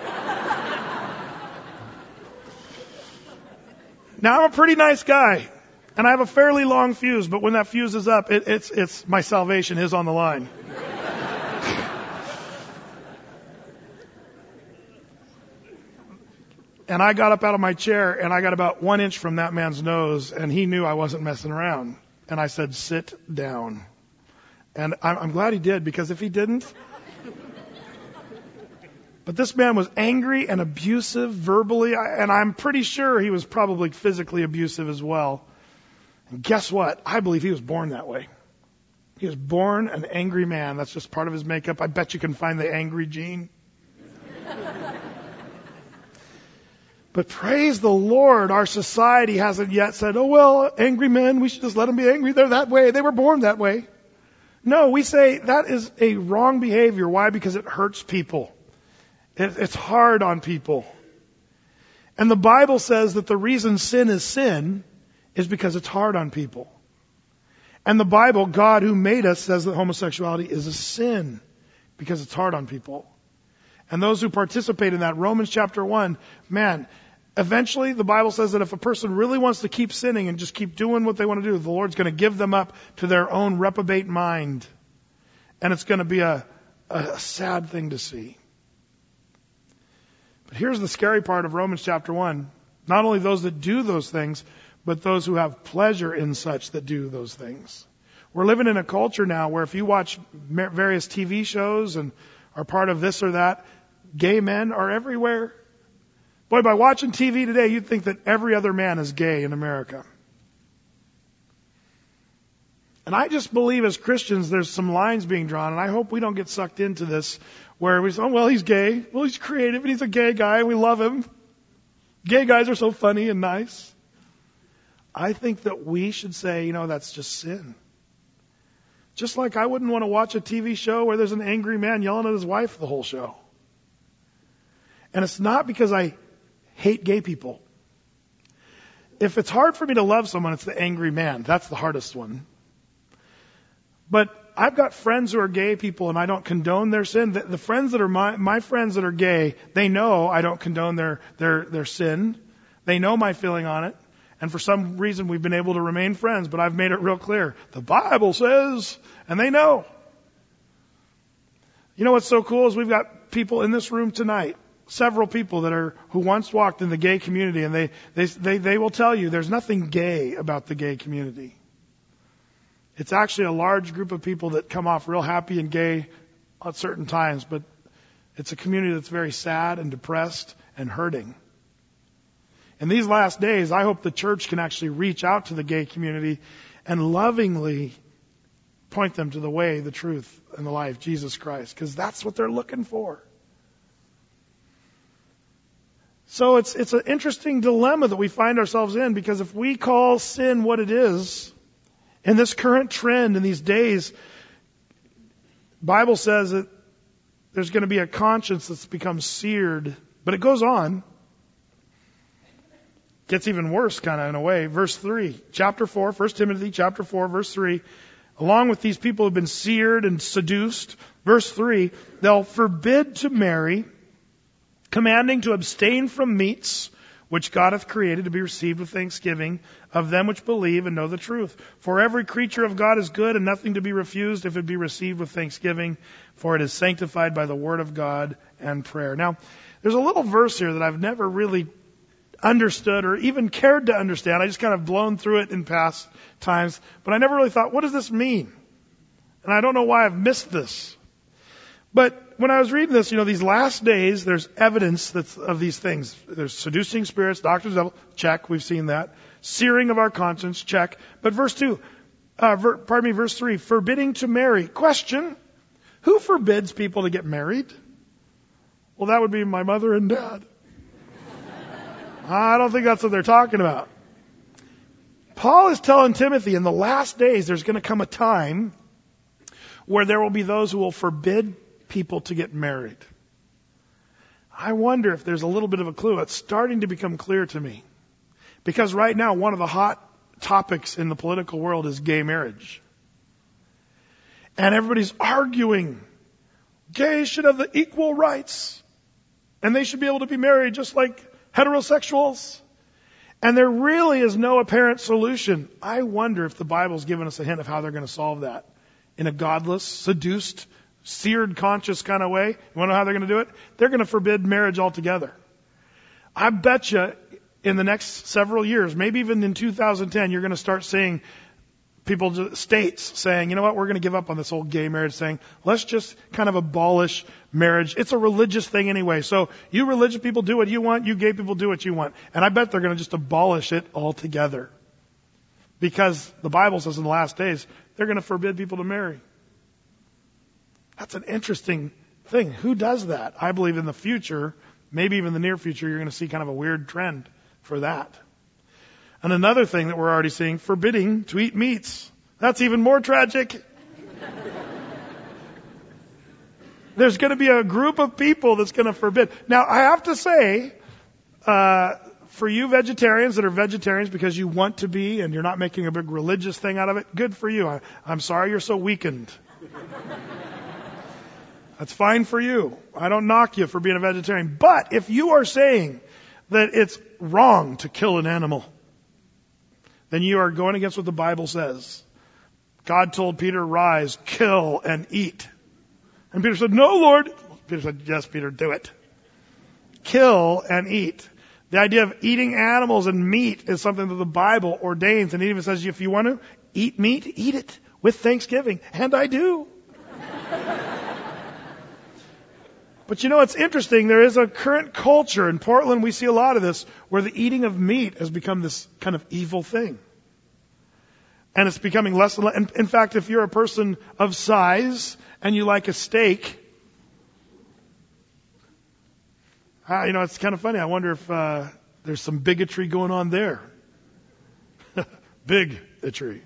Now, I'm a pretty nice guy, and I have a fairly long fuse, but when that fuse is up, it's my salvation is on the line. And I got up out of my chair, and I got about 1 inch from that man's nose, and he knew I wasn't messing around. And I said, sit down. And I'm glad he did, because if he didn't... But this man was angry and abusive verbally, and I'm pretty sure he was probably physically abusive as well. And guess what? I believe he was born that way. He was born an angry man. That's just part of his makeup. I bet you can find the angry gene. But praise the Lord, our society hasn't yet said, oh well, angry men, we should just let them be angry. They're that way. They were born that way. No, we say that is a wrong behavior. Why? Because it hurts people. It's hard on people. And the Bible says that the reason sin is because it's hard on people. And the Bible, God who made us, says that homosexuality is a sin because it's hard on people. And those who participate in that, Romans chapter 1, man, eventually the Bible says that if a person really wants to keep sinning and just keep doing what they want to do, the Lord's going to give them up to their own reprobate mind. And it's going to be a sad thing to see. But here's the scary part of Romans chapter 1. Not only those that do those things, but those who have pleasure in such that do those things. We're living in a culture now where if you watch various TV shows and are part of this or that, gay men are everywhere. Boy, by watching TV today, you'd think that every other man is gay in America. And I just believe as Christians there's some lines being drawn, and I hope we don't get sucked into this where we say, oh, well, he's gay. Well, he's creative, and he's a gay guy, and we love him. Gay guys are so funny and nice. I think that we should say, that's just sin. Just like I wouldn't want to watch a TV show where there's an angry man yelling at his wife the whole show. And it's not because I hate gay people. If it's hard for me to love someone, it's the angry man. That's the hardest one. But I've got friends who are gay people and I don't condone their sin. The friends that are my friends that are gay, they know I don't condone their sin. They know my feeling on it. And for some reason we've been able to remain friends, but I've made it real clear. The Bible says, and they know. You know what's so cool is we've got people in this room tonight, several people who once walked in the gay community, and they will tell you there's nothing gay about the gay community. It's actually a large group of people that come off real happy and gay at certain times, but it's a community that's very sad and depressed and hurting. In these last days, I hope the church can actually reach out to the gay community and lovingly point them to the way, the truth, and the life, Jesus Christ, because that's what they're looking for. So it's an interesting dilemma that we find ourselves in, because if we call sin what it is, in this current trend in these days, Bible says that there's going to be a conscience that's become seared, but it goes on. Gets even worse, kind of in a way. Verse 3, chapter 4, 1 Timothy chapter 4, verse 3. Along with these people who have been seared and seduced, verse 3, they'll forbid to marry, commanding to abstain from meats, which God hath created to be received with thanksgiving of them which believe and know the truth. For every creature of God is good and nothing to be refused if it be received with thanksgiving, for it is sanctified by the word of God and prayer. Now, there's a little verse here that I've never really understood or even cared to understand. I just kind of blown through it in past times, but I never really thought, what does this mean? And I don't know why I've missed this. But when I was reading this, these last days, there's evidence of these things. There's seducing spirits, doctrines of the devil, check, we've seen that. Searing of our conscience, check. But verse 3, forbidding to marry. Question, who forbids people to get married? Well, that would be my mother and dad. I don't think that's what they're talking about. Paul is telling Timothy in the last days there's going to come a time where there will be those who will forbid people to get married. I wonder if there's a little bit of a clue. It's starting to become clear to me. Because right now, one of the hot topics in the political world is gay marriage. And everybody's arguing. Gays should have the equal rights. And they should be able to be married just like heterosexuals. And there really is no apparent solution. I wonder if the Bible's given us a hint of how they're going to solve that. In a godless, seduced, seared conscious kind of way. You want to know how they're going to do it? They're going to forbid marriage altogether. I bet you in the next several years, maybe even in 2010, you're going to start seeing people, states saying, you know what, we're going to give up on this old gay marriage, saying, let's just kind of abolish marriage. It's a religious thing anyway. So you religious people do what you want, you gay people do what you want. And I bet they're going to just abolish it altogether. Because the Bible says in the last days, they're going to forbid people to marry. That's an interesting thing. Who does that? I believe in the future, maybe even in the near future, you're going to see kind of a weird trend for that. And another thing that we're already seeing, forbidding to eat meats. That's even more tragic. There's going to be a group of people that's going to forbid. Now, I have to say, for you vegetarians that are vegetarians because you want to be and you're not making a big religious thing out of it, good for you. I'm sorry you're so weakened. That's fine for you. I don't knock you for being a vegetarian. But if you are saying that it's wrong to kill an animal, then you are going against what the Bible says. God told Peter, rise, kill, and eat. And Peter said, no, Lord. Peter said, yes, Peter, do it. Kill and eat. The idea of eating animals and meat is something that the Bible ordains. And it even says, if you want to eat meat, eat it with thanksgiving. And I do. But you know, it's interesting. There is a current culture in Portland. We see a lot of this where the eating of meat has become this kind of evil thing. And it's becoming less and less. And in fact, if you're a person of size and you like a steak, it's kind of funny. I wonder if there's some bigotry going on there. Bigotry.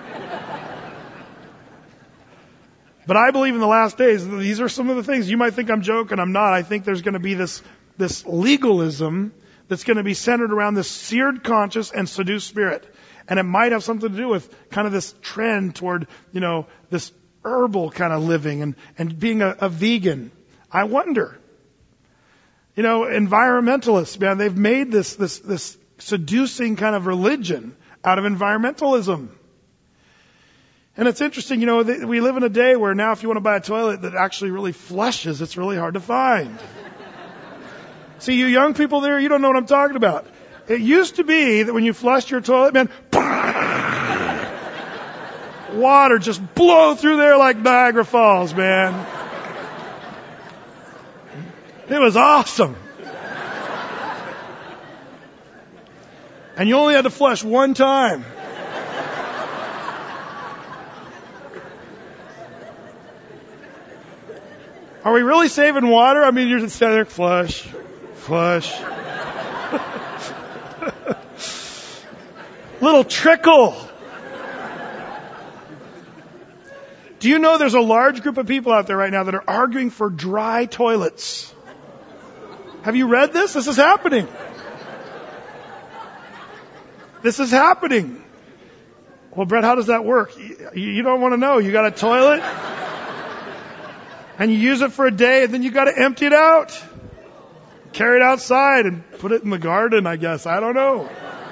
But I believe in the last days, these are some of the things. You might think I'm joking. I'm not. I think there's going to be this legalism that's going to be centered around this seared conscience and seduced spirit. And it might have something to do with kind of this trend toward, this herbal kind of living and being a vegan. I wonder. Environmentalists, man, they've made this seducing kind of religion out of environmentalism. And it's interesting, we live in a day where now if you want to buy a toilet that actually really flushes, it's really hard to find. See, you young people there, you don't know what I'm talking about. It used to be that when you flushed your toilet, man, water just blow through there like Niagara Falls, man. It was awesome. And you only had to flush one time. Are we really saving water? I mean, you're just standing there, flush. Little trickle. Do you know there's a large group of people out there right now that are arguing for dry toilets? Have you read this? This is happening. This is happening. Well, Brett, how does that work? You don't want to know. You got a toilet, and you use it for a day, and then you got to empty it out. Carry it outside and put it in the garden, I guess. I don't know.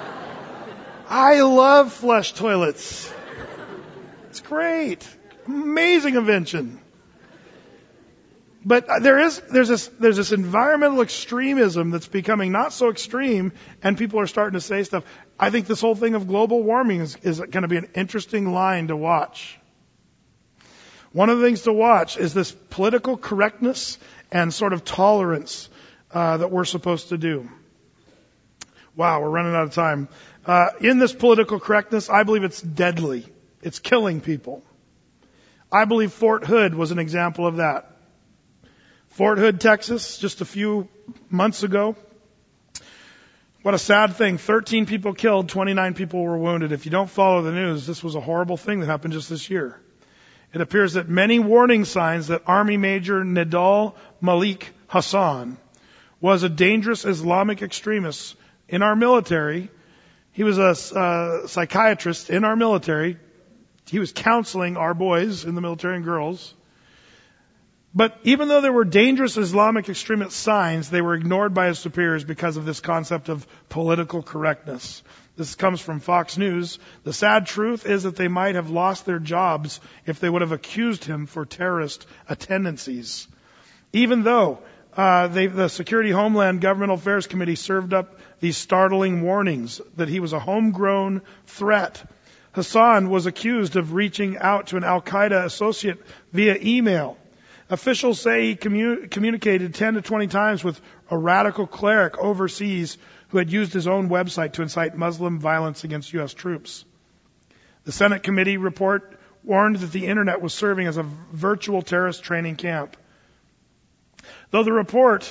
I love flush toilets. It's great. Amazing invention. But there's this environmental extremism that's becoming not so extreme, and people are starting to say stuff. I think this whole thing of global warming is going to be an interesting line to watch. One of the things to watch is this political correctness and sort of tolerance that we're supposed to do. Wow, we're running out of time. In this political correctness, I believe it's deadly. It's killing people. I believe Fort Hood was an example of that. Fort Hood, Texas, just a few months ago. What a sad thing. 13 people killed, 29 people were wounded. If you don't follow the news, this was a horrible thing that happened just this year. It appears that many warning signs that Army Major Nidal Malik Hassan was a dangerous Islamic extremist in our military. He was a psychiatrist in our military. He was counseling our boys in the military and girls. But even though there were dangerous Islamic extremist signs, they were ignored by his superiors because of this concept of political correctness. This comes from Fox News. The sad truth is that they might have lost their jobs if they would have accused him for terrorist tendencies. Even though the Security Homeland Government Affairs Committee served up these startling warnings that he was a homegrown threat. Hassan was accused of reaching out to an Al-Qaeda associate via email. Officials say he communicated 10 to 20 times with a radical cleric overseas who had used his own website to incite Muslim violence against U.S. troops. The Senate committee report warned that the internet was serving as a virtual terrorist training camp. Though the report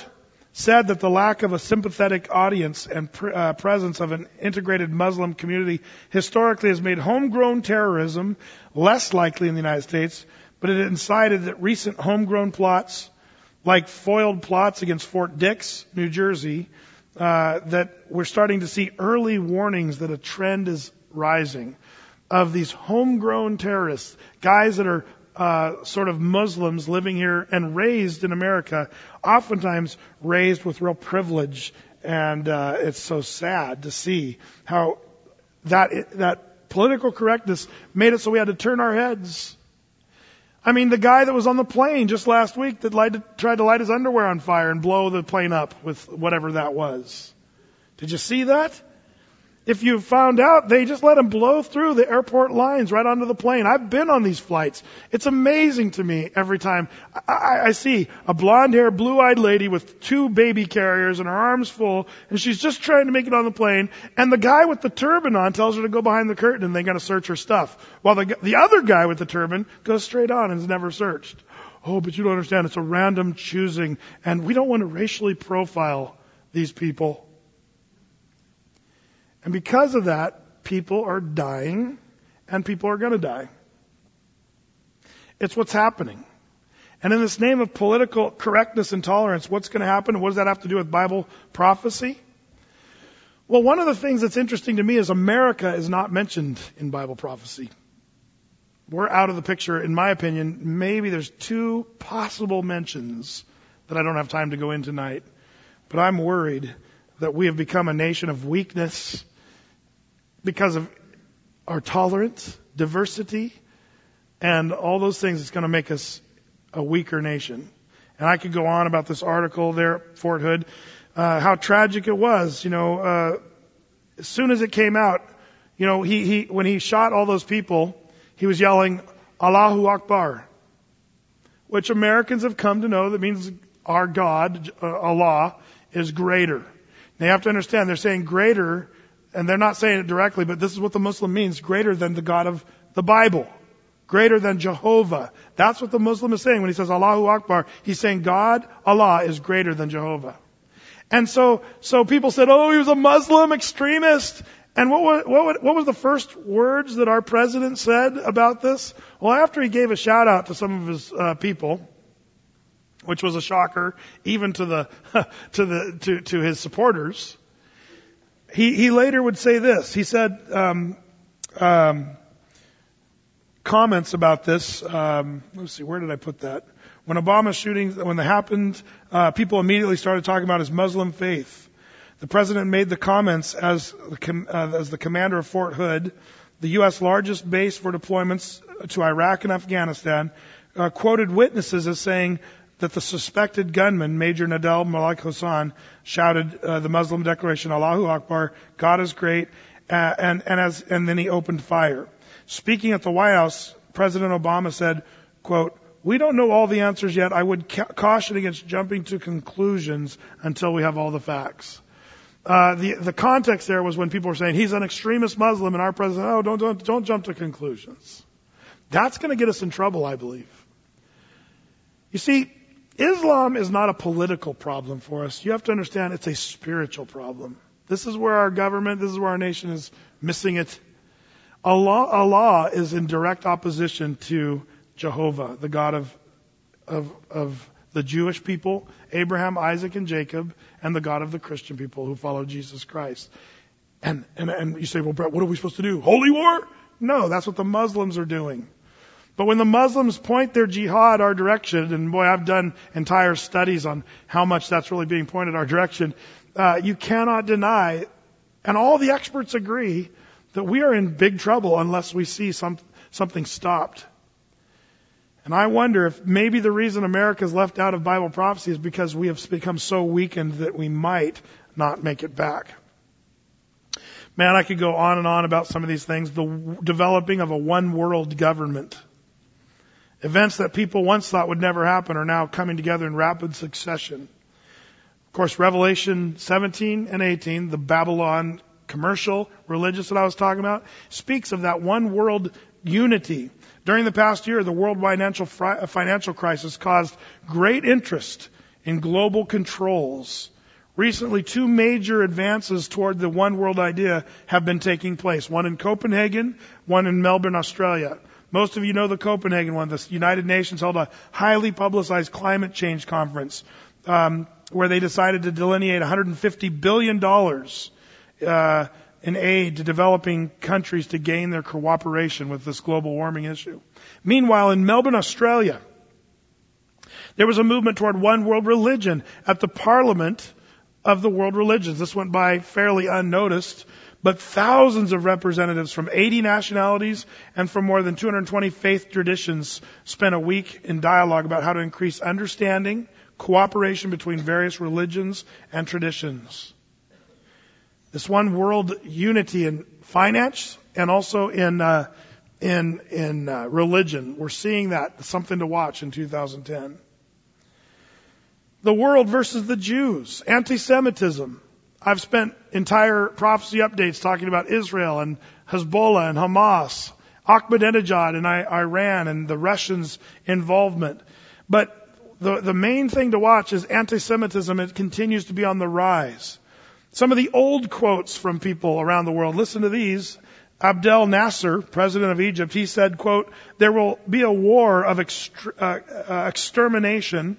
said that the lack of a sympathetic audience and presence of an integrated Muslim community historically has made homegrown terrorism less likely in the United States, but it incited that recent homegrown plots, like foiled plots against Fort Dix, New Jersey, that we're starting to see early warnings that a trend is rising of these homegrown terrorists, guys that are sort of Muslims living here and raised in America, oftentimes raised with real privilege. And it's so sad to see how that political correctness made it so we had to turn our heads. I mean, the guy that was on the plane just last week that tried to light his underwear on fire and blow the plane up with whatever that was. Did you see that? If you found out, they just let him blow through the airport lines right onto the plane. I've been on these flights. It's amazing to me every time I see a blonde-haired, blue-eyed lady with 2 baby carriers and her arms full, and she's just trying to make it on the plane, and the guy with the turban on tells her to go behind the curtain and they're going to search her stuff, while the other guy with the turban goes straight on and is never searched. Oh, but you don't understand. It's a random choosing, and we don't want to racially profile these people. And because of that, people are dying, and people are going to die. It's what's happening. And in this name of political correctness and tolerance, what's going to happen? And what does that have to do with Bible prophecy? Well, one of the things that's interesting to me is America is not mentioned in Bible prophecy. We're out of the picture, in my opinion. Maybe there's 2 possible mentions that I don't have time to go in tonight. But I'm worried that we have become a nation of weakness because of our tolerance, diversity, and all those things. It's going to make us a weaker nation. And I could go on about this article there at Fort Hood, how tragic it was. As soon as it came out, he when he shot all those people, he was yelling, Allahu Akbar, which Americans have come to know that means our God, Allah, is greater. They have to understand, they're saying greater, and they're not saying it directly, but this is what the Muslim means, greater than the God of the Bible, greater than Jehovah. That's what the Muslim is saying when he says Allahu Akbar. He's saying God, Allah, is greater than Jehovah. And so people said, oh, he was a Muslim extremist. And what was the first words that our president said about this? Well, after he gave a shout out to some of his people, which was a shocker even to his supporters, he later would say this. He said comments about this. Let's see, where did I put that? When Obama's shooting, when that happened, people immediately started talking about his Muslim faith. The president made the comments as the commander of Fort Hood, the U.S. largest base for deployments to Iraq and Afghanistan, quoted witnesses as saying that the suspected gunman, Major Nadel Malik Hassan, shouted the Muslim declaration, Allahu Akbar, God is great, and then he opened fire. Speaking at the White House, President Obama said, quote, we don't know all the answers yet. I would caution against jumping to conclusions until we have all the facts. The context there was when people were saying he's an extremist Muslim, and our president, don't jump to conclusions. That's going to get us in trouble, I believe. You see, Islam is not a political problem for us. You have to understand it's a spiritual problem. This is where our government, this is where our nation is missing it. Allah is in direct opposition to Jehovah, the God of the Jewish people, Abraham, Isaac, and Jacob, and the God of the Christian people who follow Jesus Christ. And you say, well, Brett, what are we supposed to do? Holy war? No, that's what the Muslims are doing. But when the Muslims point their jihad our direction, and boy, I've done entire studies on how much that's really being pointed our direction, you cannot deny, and all the experts agree, that we are in big trouble unless we see something stopped. And I wonder if maybe the reason America is left out of Bible prophecy is because we have become so weakened that we might not make it back. Man, I could go on and on about some of these things. The developing of a one world government. Events that people once thought would never happen are now coming together in rapid succession. Of course, Revelation 17 and 18, the Babylon commercial, religious that I was talking about, speaks of that one world unity. During the past year, the worldwide financial crisis caused great interest in global controls. Recently, two major advances toward the one world idea have been taking place. One in Copenhagen, one in Melbourne, Australia. Most of you know the Copenhagen one. The United Nations held a highly publicized climate change conference where they decided to delineate $150 billion in aid to developing countries to gain their cooperation with this global warming issue. Meanwhile, in Melbourne, Australia, there was a movement toward one world religion at the Parliament of the World Religions. This went by fairly unnoticed, but thousands of representatives from 80 nationalities and from more than 220 faith traditions spent a week in dialogue about how to increase understanding, cooperation between various religions and traditions. This one world unity in finance and also in religion. We're seeing that. Something to watch in 2010. The world versus the Jews. Anti-Semitism. I've spent entire prophecy updates talking about Israel and Hezbollah and Hamas, Ahmadinejad and Iran and the Russians' involvement. But the main thing to watch is anti-Semitism. It continues to be on the rise. Some of the old quotes from people around the world. Listen to these. Abdel Nasser, president of Egypt, he said, quote, "There will be a war of extermination,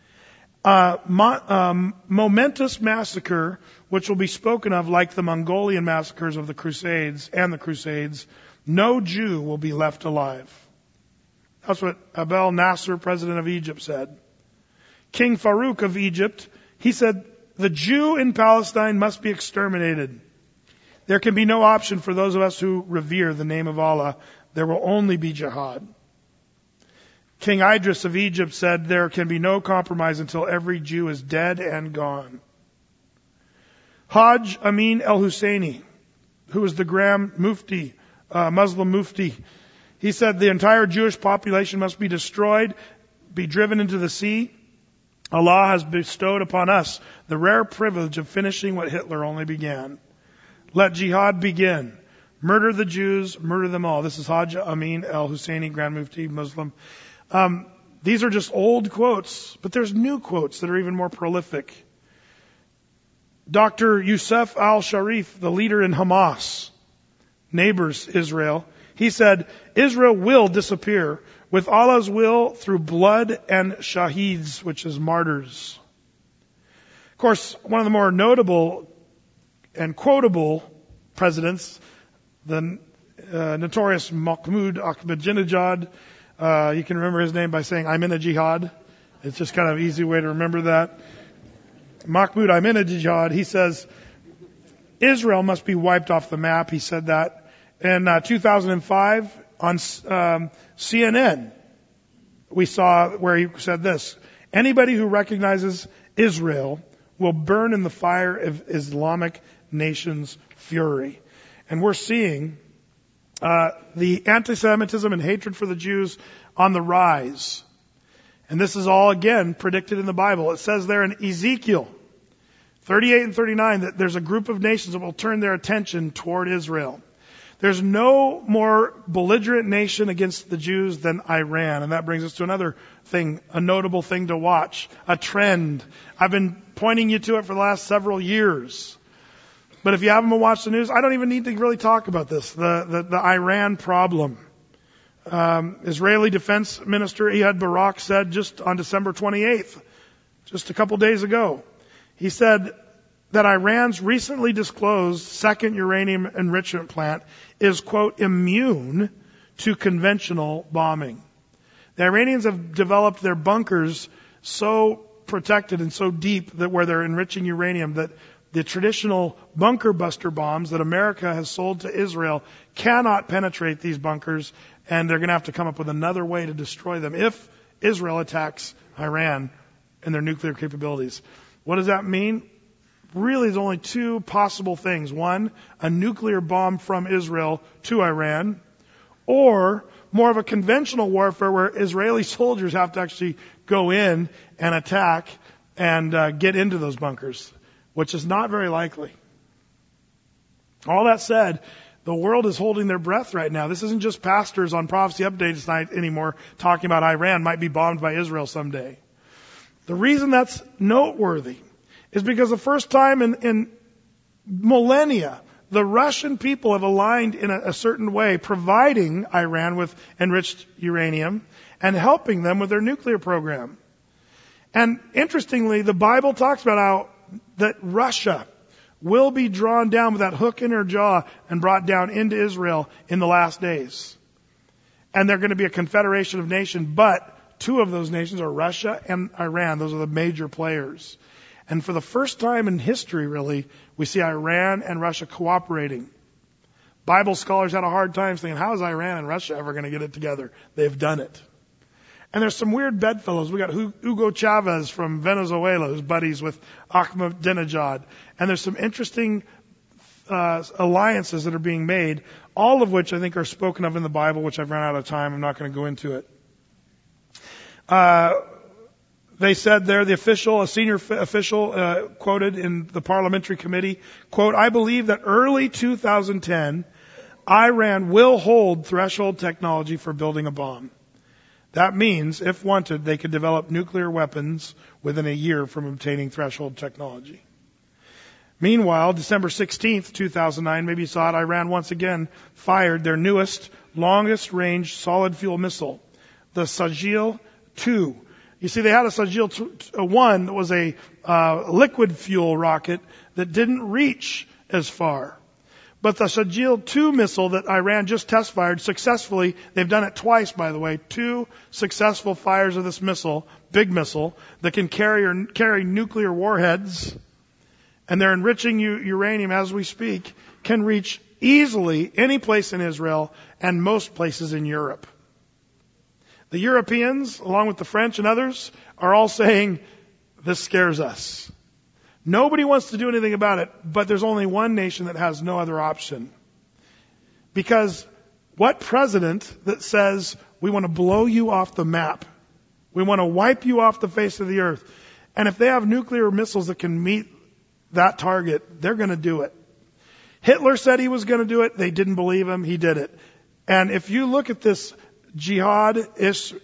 momentous massacre, which will be spoken of like the Mongolian massacres of the Crusades and the Crusades. No Jew will be left alive." That's what Abdel Nasser, president of Egypt, said. King Farouk of Egypt, he said, "The Jew in Palestine must be exterminated. There can be no option for those of us who revere the name of Allah. There will only be jihad." King Idris of Egypt said, "There can be no compromise until every Jew is dead and gone." Hajj Amin al-Husseini, who was the Grand Mufti, Muslim Mufti, he said the entire Jewish population must be destroyed, be driven into the sea. Allah has bestowed upon us the rare privilege of finishing what Hitler only began. Let jihad begin. Murder the Jews, murder them all. This is Hajj Amin al-Husseini, Grand Mufti, Muslim. These are just old quotes, but there's new quotes that are even more prolific. Dr. Youssef al-Sharif, the leader in Hamas, neighbors Israel, he said, "Israel will disappear with Allah's will through blood and shaheeds," which is martyrs. Of course, one of the more notable and quotable presidents, the notorious Mahmoud Ahmadinejad. You can remember his name by saying, "I'm in a jihad." It's just kind of an easy way to remember that. Mahmoud Ahmadinejad, he says, Israel must be wiped off the map. He said that in 2005 on CNN. We saw where he said this: "Anybody who recognizes Israel will burn in the fire of Islamic nation's fury." And we're seeing the anti-Semitism and hatred for the Jews on the rise. And this is all, again, predicted in the Bible. It says there in Ezekiel 38 and 39 that there's a group of nations that will turn their attention toward Israel. There's no more belligerent nation against the Jews than Iran. And that brings us to another thing, a notable thing to watch, a trend. I've been pointing you to it for the last several years. But if you haven't watched the news, I don't even need to really talk about this, the Iran problem. Israeli Defense Minister Ehud Barak said just on December 28th, just a couple days ago, he said that Iran's recently disclosed second uranium enrichment plant is, quote, immune to conventional bombing. The Iranians have developed their bunkers so protected and so deep that where they're enriching uranium that the traditional bunker buster bombs that America has sold to Israel cannot penetrate these bunkers, and they're going to have to come up with another way to destroy them if Israel attacks Iran and their nuclear capabilities. What does that mean? Really, there's only two possible things. One, a nuclear bomb from Israel to Iran, or more of a conventional warfare where Israeli soldiers have to actually go in and attack and get into those bunkers, which is not very likely. All that said, the world is holding their breath right now. This isn't just pastors on Prophecy Updates tonight anymore talking about Iran might be bombed by Israel someday. The reason that's noteworthy is because the first time in millennia, the Russian people have aligned in a certain way, providing Iran with enriched uranium and helping them with their nuclear program. And interestingly, the Bible talks about how that Russia will be drawn down with that hook in her jaw and brought down into Israel in the last days. And they're going to be a confederation of nations, but two of those nations are Russia and Iran. Those are the major players. And for the first time in history, really, we see Iran and Russia cooperating. Bible scholars had a hard time saying, how is Iran and Russia ever going to get it together? They've done it. And there's some weird bedfellows. We got Hugo Chavez from Venezuela, who's buddies with Ahmadinejad. And there's some interesting alliances that are being made, all of which I think are spoken of in the Bible, which I've run out of time. I'm not going to go into it. They said there, a senior official quoted in the parliamentary committee, quote, I believe that early 2010, Iran will hold threshold technology for building a bomb. That means, if wanted, they could develop nuclear weapons within a year from obtaining threshold technology. Meanwhile, December 16th, 2009, maybe you saw it, Iran once again fired their newest, longest range solid fuel missile, the Sajil 2. You see, they had a Sajil 1 that was a liquid fuel rocket that didn't reach as far. But the Sajil 2 missile that Iran just test fired successfully, they've done it twice, by the way, 2 successful fires of this missile, big missile, that can carry nuclear warheads, and they're enriching uranium as we speak, can reach easily any place in Israel and most places in Europe. The Europeans, along with the French and others, are all saying, this scares us. Nobody wants to do anything about it, but there's only one nation that has no other option. Because what president that says, we want to blow you off the map, we want to wipe you off the face of the earth, and if they have nuclear missiles that can meet that target, they're going to do it. Hitler said he was going to do it. They didn't believe him. He did it. And if you look at this jihad-ish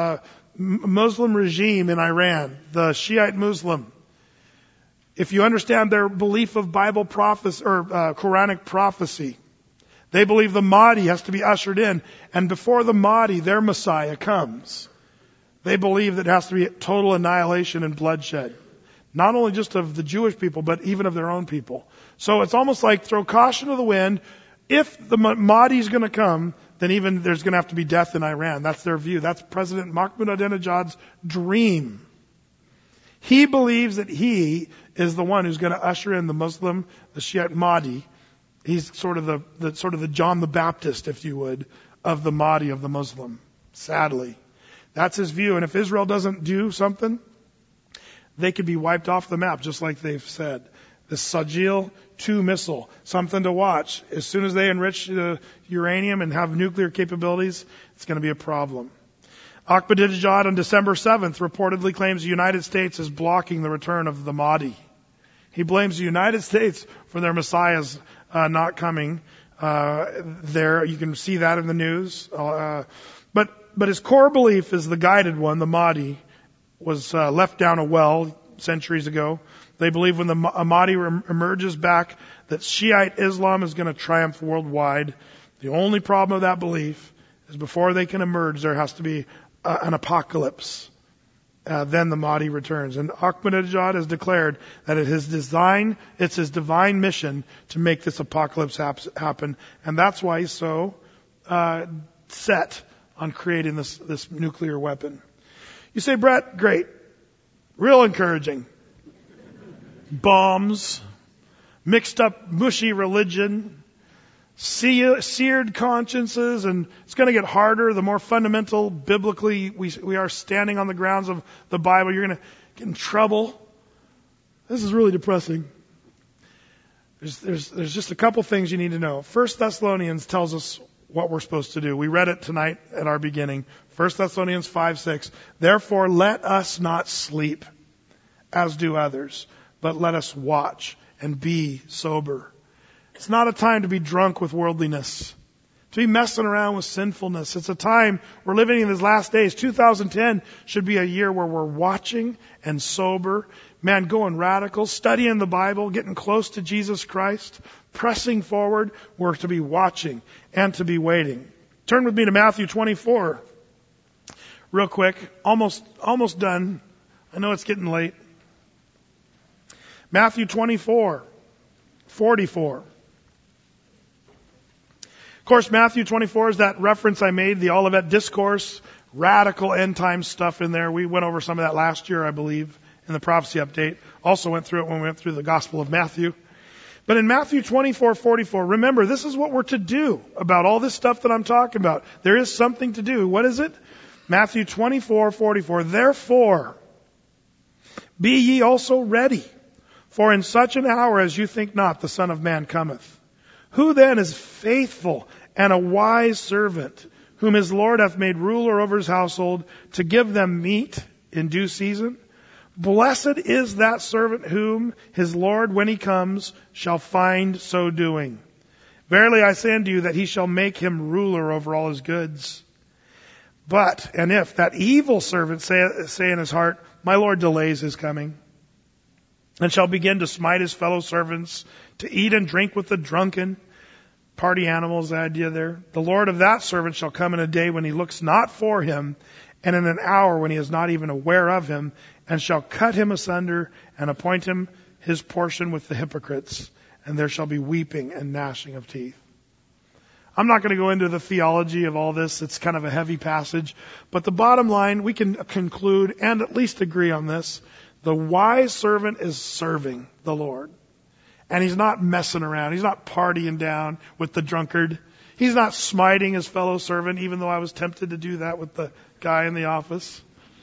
Muslim regime in Iran, the Shiite Muslim, if you understand their belief of Bible prophecy or Quranic prophecy, they believe the Mahdi has to be ushered in, and before the Mahdi, their Messiah comes. They believe that it has to be total annihilation and bloodshed, not only just of the Jewish people, but even of their own people. So it's almost like throw caution to the wind. If the Mahdi is going to come, then even there's going to have to be death in Iran. That's their view. That's President Ahmadinejad's dream. He believes that he is the one who's going to usher in the Muslim, the Shiite Mahdi. He's sort of the John the Baptist, if you would, of the Mahdi of the Muslim. Sadly, that's his view. And if Israel doesn't do something, they could be wiped off the map, just like they've said. The Sajil 2 missile, something to watch. As soon as they enrich the uranium and have nuclear capabilities, it's going to be a problem. Ahmadinejad on December 7th reportedly claims the United States is blocking the return of the Mahdi. He blames the United States for their messiahs not coming there. You can see that in the news. But his core belief is the guided one, the Mahdi, was left down a well centuries ago. They believe when the Mahdi emerges back that Shiite Islam is going to triumph worldwide. The only problem with that belief is before they can emerge, there has to be an apocalypse. Then the Mahdi returns. And Ahmadinejad has declared that it's his divine mission to make this apocalypse happen. And that's why he's so set on creating this nuclear weapon. You say, Brett, great. Real encouraging. Bombs, mixed up, mushy religion, seared consciences, and it's going to get harder the more fundamental biblically we are standing on the grounds of the Bible. You're going to get in trouble. This is really depressing. There's just a couple things you need to know. 1 Thessalonians tells us what we're supposed to do. We read it tonight at our beginning. 1 Thessalonians 5:6. Therefore, let us not sleep, as do others, but let us watch and be sober. It's not a time to be drunk with worldliness, to be messing around with sinfulness. It's a time we're living in these last days. 2010 should be a year where we're watching and sober, man, going radical, studying the Bible, getting close to Jesus Christ, pressing forward. We're to be watching and to be waiting. Turn with me to Matthew 24. Real quick. Almost done. I know it's getting late. Matthew 24, 44. Of course, Matthew 24 is that reference I made, the Olivet Discourse, radical end time stuff in there. We went over some of that last year, I believe, in the prophecy update. Also went through it when we went through the Gospel of Matthew. But in Matthew 24:44, remember, this is what we're to do about all this stuff that I'm talking about. There is something to do. What is it? Matthew 24:44. Therefore, be ye also ready, for in such an hour as you think not, the Son of Man cometh. Who then is faithful and a wise servant, whom his Lord hath made ruler over his household, to give them meat in due season? Blessed is that servant whom his Lord, when he comes, shall find so doing. Verily I say unto you that he shall make him ruler over all his goods. But, and if that evil servant say in his heart, my Lord delays his coming, and shall begin to smite his fellow servants, to eat and drink with the drunken, party animals, the idea there. The Lord of that servant shall come in a day when he looks not for him, and in an hour when he is not even aware of him, and shall cut him asunder, and appoint him his portion with the hypocrites, and there shall be weeping and gnashing of teeth. I'm not going to go into the theology of all this. It's kind of a heavy passage. But the bottom line, we can conclude and at least agree on this. The wise servant is serving the Lord. And he's not messing around. He's not partying down with the drunkard. He's not smiting his fellow servant, even though I was tempted to do that with the guy in the office.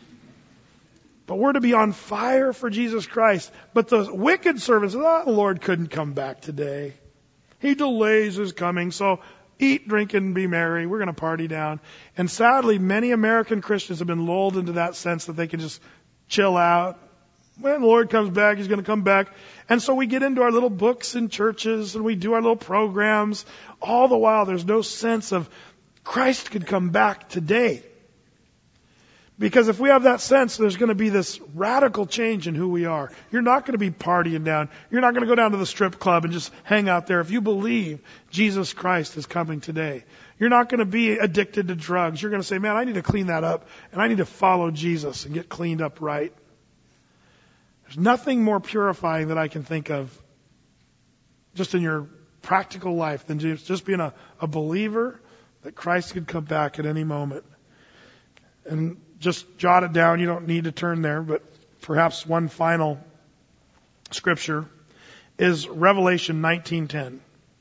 But we're to be on fire for Jesus Christ. But the wicked servant says, the Lord couldn't come back today. He delays his coming, so eat, drink, and be merry. We're going to party down. And sadly, many American Christians have been lulled into that sense that they can just chill out. When the Lord comes back, He's going to come back. And so we get into our little books in churches and we do our little programs. All the while, there's no sense of Christ could come back today. Because if we have that sense, there's going to be this radical change in who we are. You're not going to be partying down. You're not going to go down to the strip club and just hang out there. If you believe Jesus Christ is coming today, you're not going to be addicted to drugs. You're going to say, man, I need to clean that up, and I need to follow Jesus and get cleaned up right. There's nothing more purifying that I can think of just in your practical life than just being a believer that Christ could come back at any moment. And just jot it down. You don't need to turn there, but perhaps one final scripture is Revelation 19:10.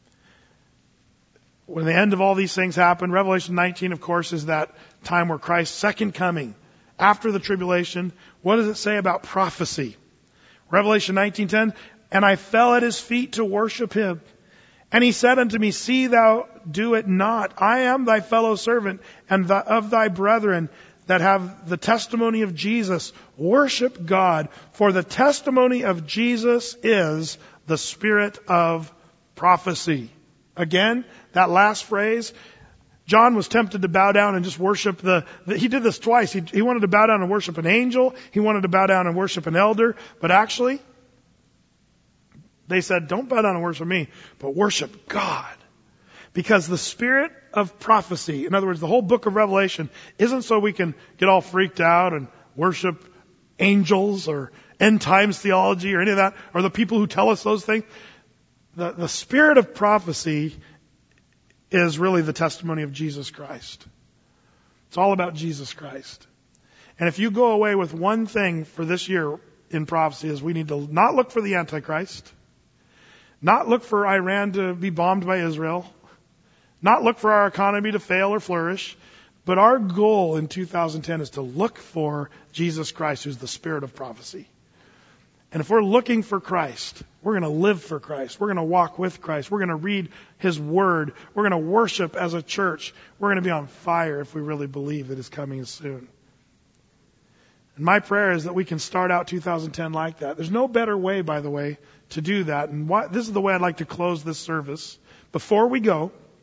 When the end of all these things happen, Revelation 19, of course, is that time where Christ's second coming, after the tribulation. What does it say about prophecy? Revelation 19:10, and I fell at his feet to worship him. And he said unto me, see thou do it not. I am thy fellow servant and of thy brethren that have the testimony of Jesus. Worship God, for the testimony of Jesus is the spirit of prophecy. Again, that last phrase, John was tempted to bow down and just worship he did this twice. He wanted to bow down and worship an angel. He wanted to bow down and worship an elder. But actually, they said, don't bow down and worship me, but worship God. Because the spirit of prophecy, in other words, the whole book of Revelation, isn't so we can get all freaked out and worship angels or end times theology or any of that, or the people who tell us those things. The spirit of prophecy is really the testimony of Jesus Christ. It's all about Jesus Christ. And if you go away with one thing for this year in prophecy, is we need to not look for the Antichrist, not look for Iran to be bombed by Israel, not look for our economy to fail or flourish, but our goal in 2010 is to look for Jesus Christ, who's the spirit of prophecy. And if we're looking for Christ, we're going to live for Christ. We're going to walk with Christ. We're going to read His Word. We're going to worship as a church. We're going to be on fire if we really believe that His coming is soon. And my prayer is that we can start out 2010 like that. There's no better way, by the way, to do that. And this is the way I'd like to close this service. Before we go,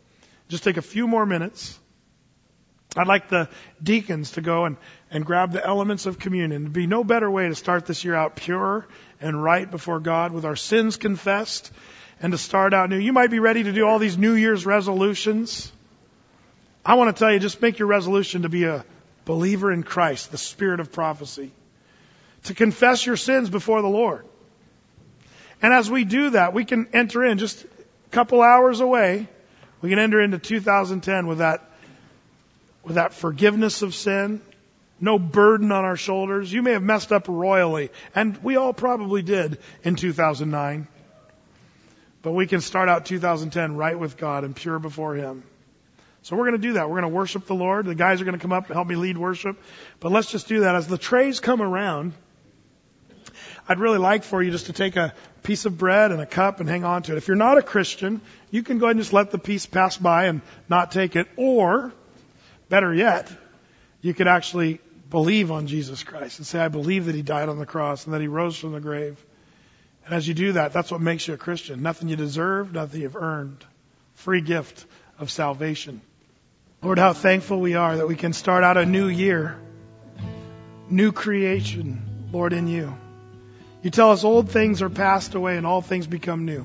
just take a few more minutes. I'd like the deacons to go and grab the elements of communion. There'd be no better way to start this year out pure and right before God with our sins confessed and to start out new. You might be ready to do all these New Year's resolutions. I want to tell you, just make your resolution to be a believer in Christ, the spirit of prophecy. To confess your sins before the Lord. And as we do that, we can enter in just a couple hours away. We can enter into 2010 with that forgiveness of sin, no burden on our shoulders. You may have messed up royally, and we all probably did in 2009. But we can start out 2010 right with God and pure before Him. So we're going to do that. We're going to worship the Lord. The guys are going to come up and help me lead worship. But let's just do that. As the trays come around, I'd really like for you just to take a piece of bread and a cup and hang on to it. If you're not a Christian, you can go ahead and just let the piece pass by and not take it. Or, better yet, you could actually believe on Jesus Christ and say, I believe that He died on the cross and that He rose from the grave. And as you do that, that's what makes you a Christian. Nothing you deserve, nothing you've earned. Free gift of salvation. Lord, how thankful we are that we can start out a new year, new creation, Lord, in You. You tell us old things are passed away and all things become new.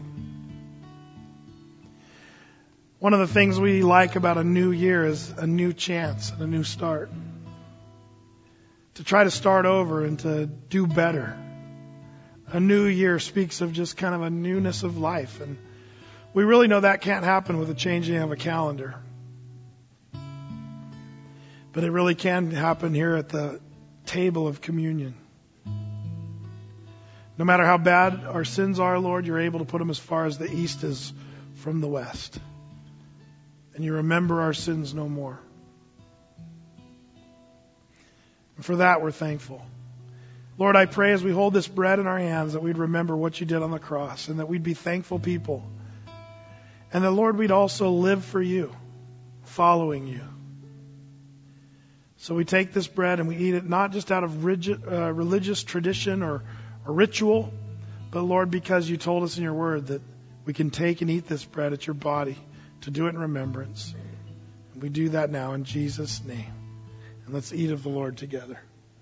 One of the things we like about a new year is a new chance and a new start. To try to start over and to do better. A new year speaks of just kind of a newness of life. And we really know that can't happen with the changing of a calendar. But it really can happen here at the table of communion. No matter how bad our sins are, Lord, You're able to put them as far as the east is from the west. And You remember our sins no more. And for that, we're thankful. Lord, I pray as we hold this bread in our hands that we'd remember what You did on the cross and that we'd be thankful people. And that, Lord, we'd also live for You, following You. So we take this bread and we eat it not just out of religious tradition or ritual, but, Lord, because You told us in Your word that we can take and eat this bread at Your body to do it in remembrance. And we do that now in Jesus' name. And let's eat of the Lord together.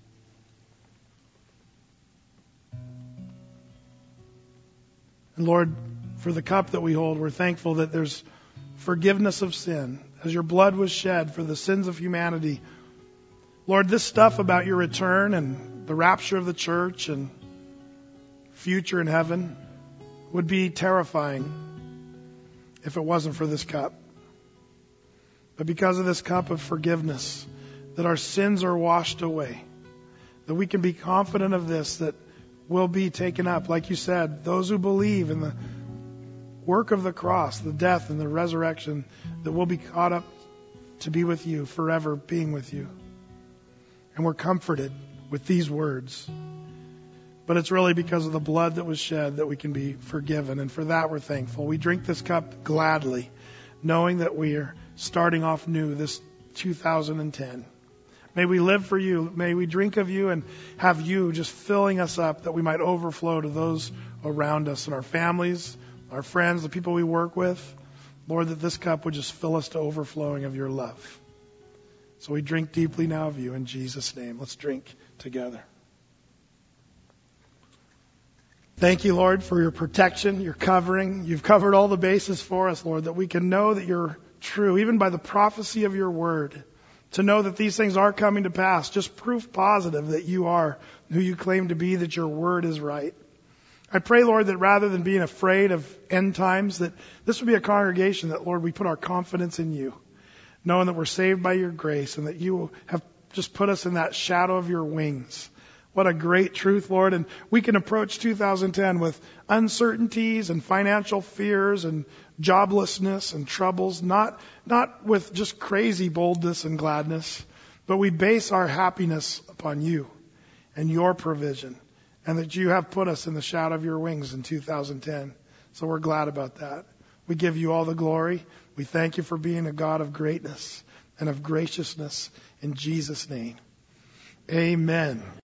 And Lord, for the cup that we hold, we're thankful that there's forgiveness of sin. As Your blood was shed for the sins of humanity, Lord, this stuff about Your return and the rapture of the church and future in heaven would be terrifying if it wasn't for this cup. But because of this cup of forgiveness, that our sins are washed away, that we can be confident of this, that we'll be taken up. Like You said, those who believe in the work of the cross, the death and the resurrection, that we'll be caught up to be with You, forever being with You. And we're comforted with these words. But it's really because of the blood that was shed that we can be forgiven. And for that we're thankful. We drink this cup gladly, knowing that we are starting off new this 2010. May we live for You. May we drink of You and have You just filling us up that we might overflow to those around us and our families, our friends, the people we work with. Lord, that this cup would just fill us to overflowing of Your love. So we drink deeply now of You in Jesus' name. Let's drink together. Thank You, Lord, for Your protection, Your covering. You've covered all the bases for us, Lord, that we can know that You're true, even by the prophecy of Your word. To know that these things are coming to pass, just proof positive that You are who You claim to be, that Your word is right. I pray, Lord, that rather than being afraid of end times, that this would be a congregation that, Lord, we put our confidence in You, knowing that we're saved by Your grace and that You have just put us in that shadow of Your wings. What a great truth, Lord. And we can approach 2010 with uncertainties and financial fears and joblessness and troubles, not with just crazy boldness and gladness, but we base our happiness upon You and Your provision, and that You have put us in the shadow of Your wings in 2010. So we're glad about that. We give You all the glory. We thank You for being a God of greatness and of graciousness in Jesus' name. Amen.